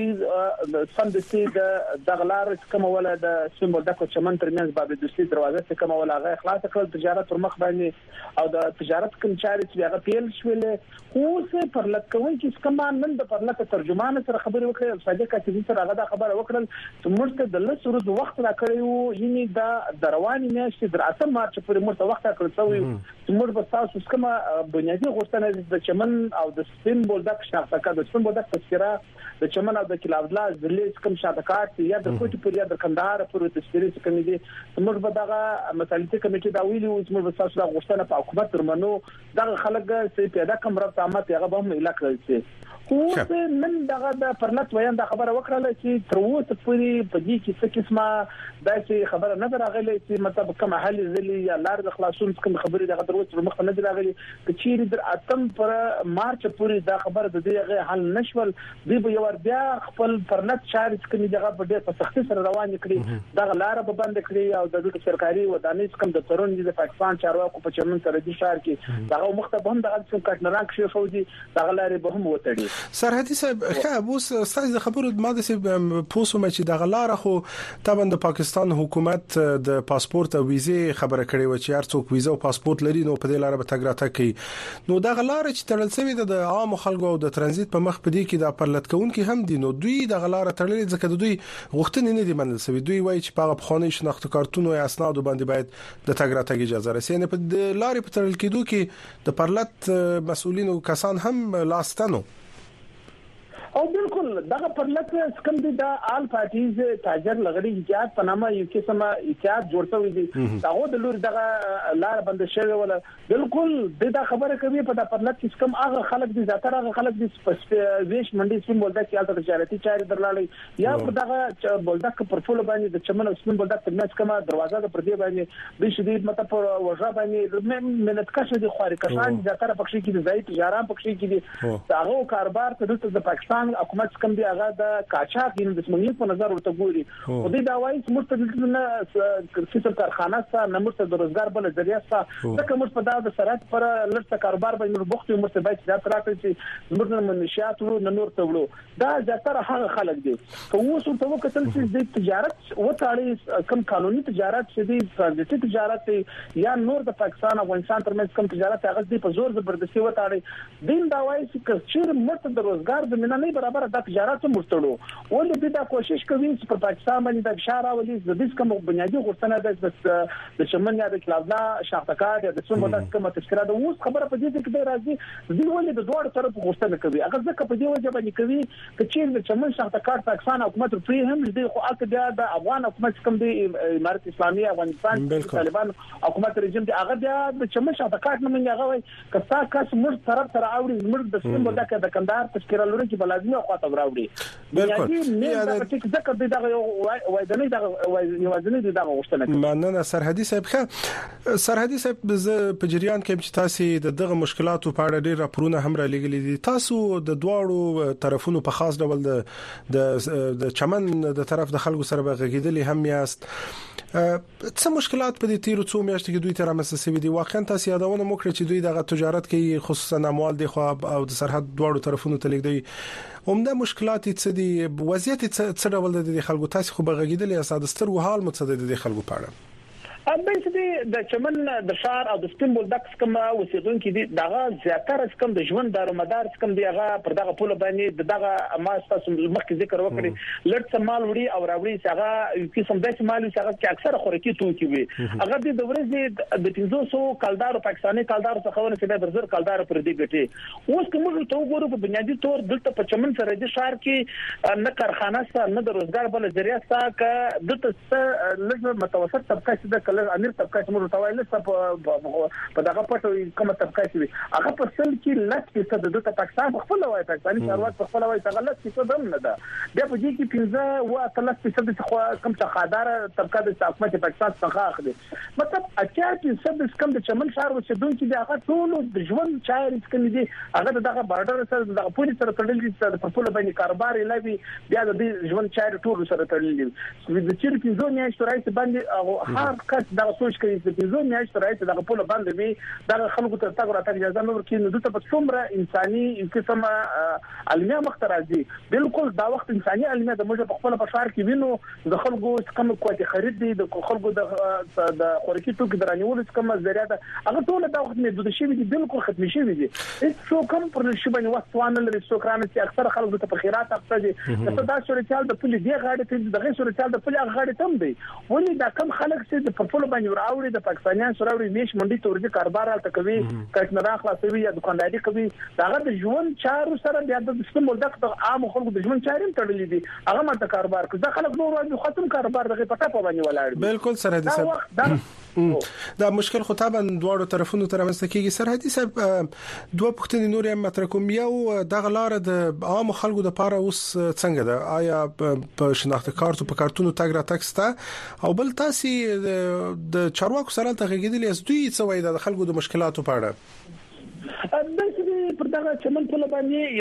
د فند سي د دغلار کوم ولا د سیمبول د چمن ترمنځ باب د دوسي دروازه کوم ولا هغه خلاص کړل، تجارت پر مخ باندې او د تجارت کوم چاري چې هغه پیل شولې. خو څه پرلطون کې سکمان نن د پرلط ترجمان سره خبرې وکړې، صادق کاتبي سره هغه دا خبره وکړل چې موږ د لس ورځې وخت راکړیو، یعنی دا درواني میاشتې د اتم مارچ پورې موږ وخت راکړل چې موږ به تاسو کومه بنیادی غوښتنه د چمن او د سیمبول د شاخصه د سیمبول د تذکره د چمن او د کلاودلا د لیست کوم شاته یا د کوټي پر یا د کندهار پر تشکیل کمیټې موږ به دغه مصالحتي کمیټې دا ویلي او موږ به تاسو غوښتنه په حکومت ترمنو دغه خلک چې پیدا کوم رابطه عامه هغه به هم اعلان کړی. خو نن دغه د پرلط ویان د خبره وکړه چې تر اوسه پورې په دې کې څه قسمه داسې خبره نه راغلي چې مطلب کوم حل ځلی یا لار د خلاصون کوم خبرې دغه تر اوسه مخ نه راغلي چې چیرې در اتم پر مارچ پورې دا خبره د دې حل نشول. دی به یو بیا خپل پرلط شارج کوي دغه په ډېر په سختي سره روان کړي، دغه لار به بند کړي او د سرکاري ودانۍ کوم د ترون د پاکستان چارواکو په چمن سره د شهر کې دغه مختبه هم دغه څه کټنران کې فوجي دغه لارې به هم وتړي. سرحدي صاحب خو اوس ستاسو خبرو ماده سي پوسو مچ د غلار خو طبعا د پاکستان حکومت د پاسپورت او ویزه خبره کړې و چې هر څوک ویزه او پاسپورت لري نو په دې لار به تګ راته کوي. نو د غلار چې تړل شوی د عام خلکو او د ترانزیت په مخ په دې کې د پرلط کوونکو هم دي، نو دوی د غلار تړلې ځکه د دوی غوښتنې نه دي منل شوی. دوی وایي چې په خانه شناخت کارتونو یا اسناد باندې باید د تګ راته اجازه رسي. نه په لارې په تړل کېدو کې د پرلط مسؤلین او کسان هم لاستنو او بالکل دغه پرلط سکم دي د آل پارټیز تاجر لغړي احتیاط په نامه یو قسمه احتیاط جوړ شوی دی، هغه د لور دغه لار بند شوی ولا بالکل د خبره کوي په د پرلط سکم هغه خلک دي زیاتره هغه خلک دي ویش منډي سیم بولدا کې الته تجارتي چاري درلاړي یا په دغه بولدا کې پرفول باندې د چمن سیم بولدا په نس کما دروازه د پردي باندې د شدید مطلب وژه باندې منت کښه دي خاري کسان زیاتره پکښې کې دي ځای تجارت پکښې کې دي هغه کاروبار ته د پاکستان حکومت کوم دی هغه د قاچاق د دسمنی په نظر ورته ګوري او د داوای مرتبط نه کسب کارخانه سره نه مرتبط د روزګار بل ذریعہ سره د کوم په دغه سرعت پر لړته کاروبار باندې بوختي مرتبط ذات راځي چې زموږ منشيات ورو نور تبلو دا ځاتره هغه خلک دي. خو اوس ورته وکتل چې د تجارت وټاړي کوم قانوني تجارت چې د ترانزیتي تجارت یا نور د پاکستان او افغانستان ترمنځ کوم تجارت هغه د په زور زبردستي وټاړي دین داوای چې چې مرتبط د روزګار زمينه نه برابر د تجارت مرتړو ولې دا کوشش کوي چې په پاکستان باندې د اشاره ولې د دې کوم بنیادی غوښتنه ده د چمن یا د کلاودلا شاختکار یا د څومره د کومه تذکره د اوس خبره په دې کې دی راځي دی ولې د دوه طرف غوښتنه کوي هغه ځکه په دې وجه باندې کوي چې د چمن شاختکار پاکستان حکومت پری هم دې خو اته بیا د افغان حکومت کوم دی امارت اسلامي افغانستان طالبان حکومت رژیم دی هغه بیا د چمن شاختکار نه منځ هغه وای کسا کس مر طرف سره اوري مر د سیم بلدا کې د کندهار تذکره لري چې بلازمي خواته راوړي بالکل یا د ذکر دغه وایدنې دغه وایدنې دغه غوښتنه مننه سرحدي صاحب ښه سرحدي صاحب په جریان کې چې تاسو دغه مشکلاتو په اړه ډېر راپورونه هم را لګلې دي تاسو د دواړو طرفونو په خاص ډول د د چمن د طرف د خلکو سره بغږیدلې هم یاست څه مشکلات په دې تیرو څو میاشتو کې دوی ته رامنځته شوي دي؟ واقعا تاسو یادونه وکړئ چې دوی دغه تجارت کوي خصوصا اموال دی خو او د سرحد دواړو طرفونو ته لیږدي عمده مشکلات څه دي؟ وضعیت څه ډول د خلکو تاسو خو بغږیدل یا ساده ستر حال متصدد د خلکو په اړه د چې د چمن د شهر او د سپین بولدک کوم اوسیدونکو دي دغه زیاتره کوم د ژوند دارومدار کوم دی هغه پر دغه پوله باندې دغه ما تاسو مخکې ذکر وکړي لړ سمال وړي او راوړي هغه یو قسم د مال چې هغه اکثره خورکی توکي وي هغه د ورځې د پنځه سوه کالدار پاکستاني کالدار څخه ونه چې د زر کالدار پر دې ګټي اوس کوم ته وګورو په بنیادی تور دلته په چمن سره د شهر کې نه کارخانه سره نه د روزګار بل ذریعہ سره ک دلته لږ متوسط طبقه چې د امیر طبقه چې موږ توایل څه په دغه پټو کومه طبقه چې هغه په سل کې لږ څه د دغه پاکستان په خپل وای پاکستاني ثروت په خپل وای څنګه لږ څه دم نه ده د په دې کې پنځه و ثلاث فیصد څخه کم څه خادار طبقه د حکومت پاکستان څخه اخلي مطلب اچا کې سب کم د چمن شهر وسیدونکو د هغه ټول د ژوند چاري څخه دي هغه دغه بارډر سره د پولیس سره تړل دي چې په خپل باندې کاروبار لوي بیا د ژوند چاري ټول سره تړل دي د چیر پنځه میاشتې راځي باندې او هر کس د سوچ کوي چې پنځه میاشتې راځي د خپل باندې وي د خلکو ته تاګ راته اجازه نه ورکړي نو د په څومره انساني قسمه علمي مخترازي بالکل دا وخت انساني علمي د موږ په خپل په شهر کې وینو د خلکو کوم کوټي خرید دي د خلکو د د خورکی توګه درانیول کوم ذریعہ ده هغه ټول دا وخت محدود شي دي بالکل ختم شي دي څو کم پر شي باندې وسوانه لري څو کرانه چې اکثر خلکو ته په خیرات اخته دي دا صورتحال د پولیس دی غاړه ته د غیر صورتحال د پولیس غاړه تم دی ولې دا کم خلک چې په خپل باندې راوړي د پاکستانیان سره وړي میش منډي تورځي کاروبار الته کوي کښنه خلاصوي یا دکانداري کوي داغه د ژوند چارو سره بیا د سپین بولدک د عام خلکو د ژوند چارې تړلې دي هغه ماته کاروبار کوي دا خلک نور وايي ختم کاروبار دغه پټه په باندې ولاړ بالکل سرحدي صاحب دا مشکل خو طبعا دواړو طرفونو تر منځ کېږي سرحدي صاحب دوه پښتني نور هم مطرح کوم یو دغه لار د عام خلکو د پاره اوس څنګه ده آیا په شناخت کارت په کارتونو تاګ را تکسته او بل تاسو د چارواکو سره تغییدل اس دوی څه وایي د خلکو د مشکلاتو په اړه د دې پر دغه چمن په باندې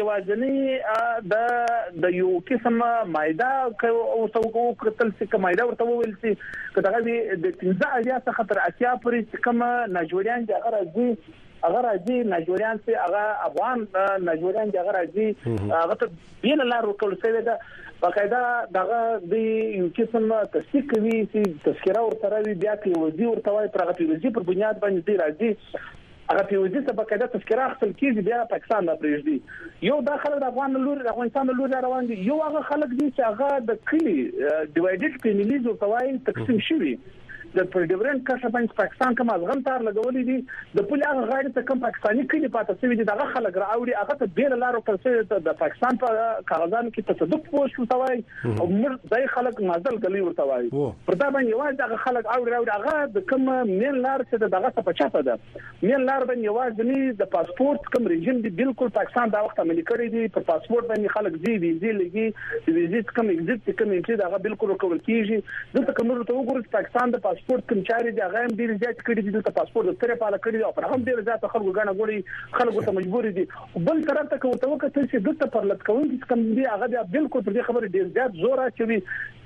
یوازنی د د یو قسمه مایده او توګو کتل چې مایده ورته ویل چې کداغه د پنځه اجازه څخه تر اتیا پورې کومه ناجوړیان د غرضي اگر راځي ناجوړیان چې هغه افغان ناجوړیان د هغه راځي هغه ته بین لار ورکول شوی ده باقاعده دغه د یو قسم تصدیق کوي چې تذکره ورته وی بیا کې وزیر ورته وای پر هغه وزیر پر بنیاد باندې دی راځي هغه په وزیر ته باقاعده تذکره خپل کیږي بیا پاکستان نه پریږدي یو داخله د افغان لور د افغانستان لور روان دي یو هغه خلک دي چې هغه د کلی ډیوایډډ کمیونیز او توای تقسیم شوی د پرډیورنت کښه باندې پاکستان کوم ازغم تار لګولې دي د پولی هغه غاړي ته کوم پاکستاني کلی پاتې شوی دي دغه خلک راوړي هغه ته بیل لارو ترڅه د پاکستان په کاغذانو کې تصدق پوښ وتاوي او مر دای خلک مازل غلي ورتاوي پر دا باندې یوازې دغه خلک اوړي راوړي هغه د کوم مین لار چې دغه څه په چاپه ده مین لار باندې یوازې د پاسپورت کوم رژیم دی بالکل پاکستان دا وخت عملي کړی دی په پاسپورت باندې خلک دی ویزې لګي ویزې کوم ایگزیټ کوم چې دغه بالکل کول کیږي دلته کوم ته وګورئ پاکستان د پاسپورت کوم چاري د غیم ډیر زیات کړي دي د پاسپورت ترې پاله کړی او پر هم ډیر زیات خلکو غاڼه ګوري خلکو ته مجبور دي بل طرف ته کوته وکړه چې دلته پر لټ کوي چې کوم دي هغه بالکل پر دې خبره ډیر زیات زور اچوي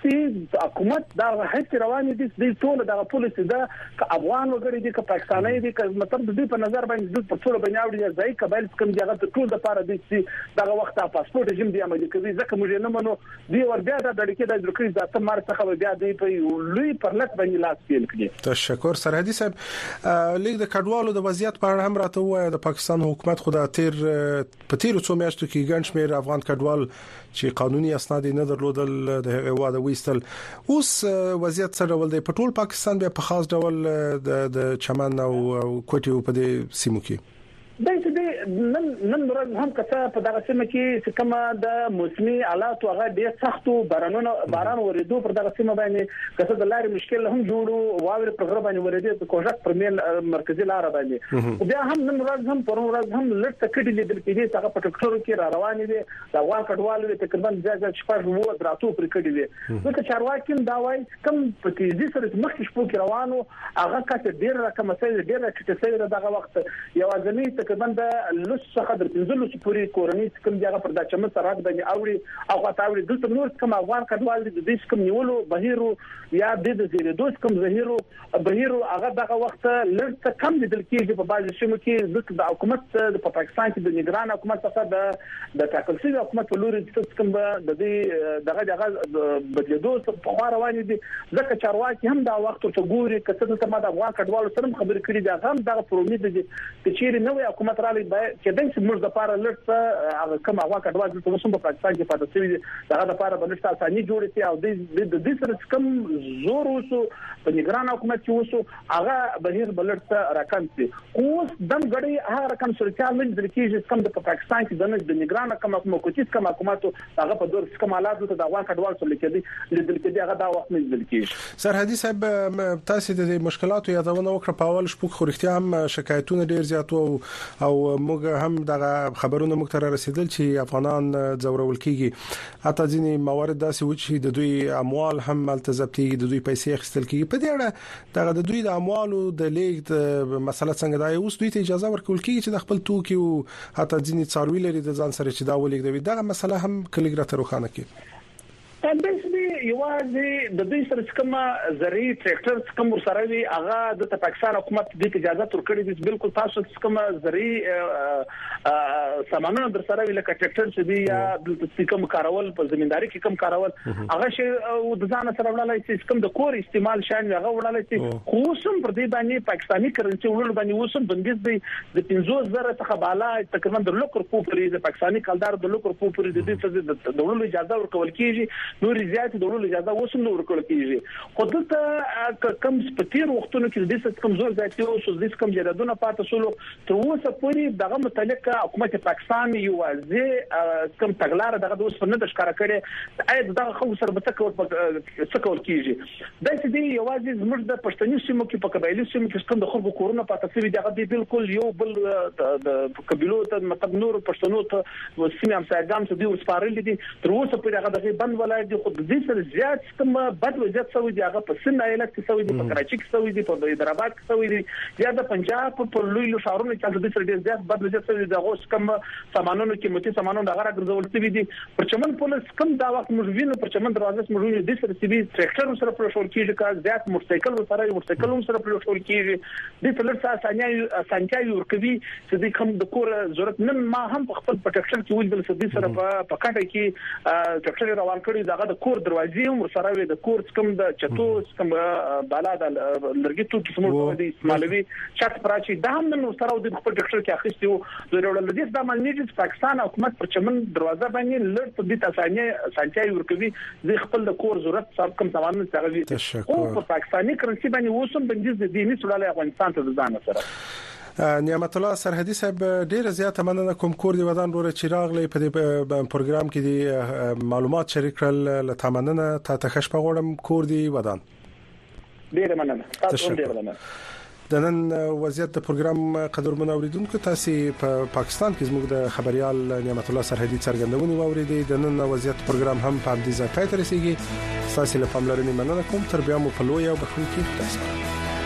چې حکومت دا هیڅ رواني دي د ټول دغه پولیس دا افغان وګړي دي که پاکستاني دي که مطلب د دې په نظر باندې د ټول باندې اوري ځای قبایل کوم دغه ټول د پاره دي چې دغه وخت پاسپورت رژیم دی عملي کوي ځکه موږ نه منو دی ور بیا د ډړکې د درکې ذاته مار څخه بیا دی په لوی پر لټ باندې لاس پیل کړي تشکر سرحدي صاحب لیک د کډوالو د وضعیت په اړه هم راته وایي د پاکستان حکومت خو د تیر په تیر څو میاشتو کې ګڼ شمېر افغان کډوال چې قانوني اسناد نه درلودل د هغه واده وېستل اوس وضعیت سره ول دی په ټول پاکستان به په خاص ډول د چمن او کوټي په دې سیمو کې دا چې نن نن ورځ هم کته په دغه سیمه کې چې کومه د موسمي حالات هغه ډېر سختو بارانونو باران ورېدو پر دغه سیمه باندې کته د لارې مشکل هم جوړو واوري پر غره باندې ورېدو په کوژک پر میل مرکزی لار باندې بیا هم نن ورځ هم پرون ورځ هم لټ کړي لیدل کېږي چې هغه په ټکټورو کې را روان دي د افغان کډوالو تقریبا ځای شپږ وو دراتو پر کړي دي ځکه چارواکي دا وایي کوم په تیزی سره مخکې شپو کې روانو هغه کته ډېر رقم سره ډېر چې څه دغه وخت یوازې تقریبا د لوس څخه د پنځلس پورې کورنۍ کوم دیغه پر د چمن سره باندې اوړي او غتاوړي دلته نور کوم افغان کډوال د دې کوم نیولو بهیرو یا د زیرو دوس کوم زهیرو بهیرو هغه دغه وخت لږ کم دي کېږي په بعض شمو کې د حکومت د پاکستان کې د نگران حکومت څخه د د ټاکل شوی حکومت لوري د کوم د دې دغه دغه بدلیدو په خوا روان دي ځکه چارواکي هم دا وخت ته ګوري کته ته ما د افغان کډوالو سره خبرې کړې دي هم دغه پرومید دي چې چیرې نوې حکومت را لې چې د موږ د لپاره لږ هغه کوم افغان کډوال چې موږ په پاکستان کې پاتې شوی دي دغه لپاره بلشت اساني جوړې شي او د دې سره کوم زور وسو په نگران حکومت کې وسو هغه بهیر بلشت راکم شي اوس دم غړي هغه رقم سرچال من د کېږي کوم د پاکستان کې د نگران کوم حکومت کوم حکومت هغه په دور کوم حالات ته د افغان کډوال سره لیکلي لیدل کېږي هغه دا وخت نه لیدل کېږي سرحدي صاحب تاسو د مشکلاتو یادونه وکړه په اول شپږ خورختیا هم شکایتونه ډیر زیات او او موږ هم دغه خبرونه موږ ته رسیدل چې افغانان ځورول کیږي حتی ځینې موارد داسې و چې د دوی اموال هم ملتزمتي د دوی پیسې اخیستل کیږي په دې اړه دغه د دوی د اموالو د لیږد مسله څنګه دا اوس دوی ته اجازه ورکول کیږي چې د خپل توکي او حتی ځینې څاروي لري د ځان سره چې دا ولېږدوي دغه مسله هم کلیګرات روخانه کیږي تاسو یوازې د دوی سره کوم زری ټریکټر کوم سره وی هغه د پاکستان حکومت د اجازه ورکړي دي بالکل تاسو کوم زری سامانونه در سره وی لکه ټریکټر چې دی یا د کوم کارول په زمینداری کې کوم کارول هغه شی او د ځان سره وړلای چې کوم د کور استعمال شان هغه وړلای چې خصوصا پر دې باندې پاکستاني کرنسي وړل باندې وسم بندیز دی د پنځوس زره څخه بالا تقریبا د لوکر پوپری د پاکستاني کلدار د لوکر پوپری د دې څه د وړلو اجازه ورکول کیږي نور زیات د ورولو اجازه وسم نور کول کیږي خو دلته کم سپتیر وختونو کې د دې کم زور ځاتي او د دې کم جریدونه پاتې شول تر اوسه پورې دغه متعلق حکومت پاکستان یوازې کم تګلار دغه د اوس په نه ښکارا کړي اې دغه خو سره به تکول څه کول کیږي دا چې دی یوازې زموږ د پښتني سیمو کې په قبایلی سیمو کې کوم د خلکو کورونه پاتې شوی دغه دی بالکل یو بل د قبيلو ته مطلب نور پښتنو ته سیمه هم ساګام ته دی وسپارل دي تر اوسه پورې هغه دغه بند ولای دي خو د دې سره زیات کوم بد وضعیت سوي دي هغه په سند ایالت کې سوي دي په کراچي کې سوي دي په حیدرآباد کې سوي دي یا د پنجاب په لوی لوی شهرونو کې د دې سره ډیر زیات بد وضعیت سوي دي هغه کوم سامانونو کې متي سامانونو دغه راګرځول شوی دي پر چمن پولیس کوم دا وخت موږ وینو پر چمن دروازه موږ وینو د سره سي بي ټریکټر سره پروشول کیږي کا زیات موټرسایکل سره موټرسایکل سره پروشول کیږي د تلر سره اسانیا اسانتیا ورکوي چې د کوم د کور ضرورت نن ما هم په خپل پټکشن کې ولدل سدي سره په پکاټه کې ټریکټر روان کړی دغه د کور دروازې هم سره وي د کور کوم د چتو کوم بالا د لرګي توکي سمول دي اسماعیلوي شات پراچی دا هم نن سره د خپل ډاکټر کې اخیستي وو د ورول د د مالنیټ پاکستان حکومت پر چمن دروازه باندې لړ په دې اسانه سانچای ورکوي د خپل د کور ضرورت صاحب کوم سامان سره وي او په پاکستاني کرنسي باندې وسم بندیز د دیني سړاله افغانستان ته ځان سره نعمت الله سرحدي صاحب ډیر زیات مننه کوم کور دی ودان وروره چراغ لې په دې پروګرام کې دی معلومات شریک کړل له تمننه ته تخش په غوړم کور دی ودان ډیر مننه تاسو ډیر مننه د نن وضعیت د پروګرام قدرمن اوریدونکو تاسو په پاکستان کې زموږ د خبريال نعمت الله سرحدي څرګندونې واوریدي د نن وضعیت پروګرام هم په دې ځای پاتې رسیدي تاسو له پاملرنې مننه کوم تر بیا مو په لوی او بخښونکي تاسو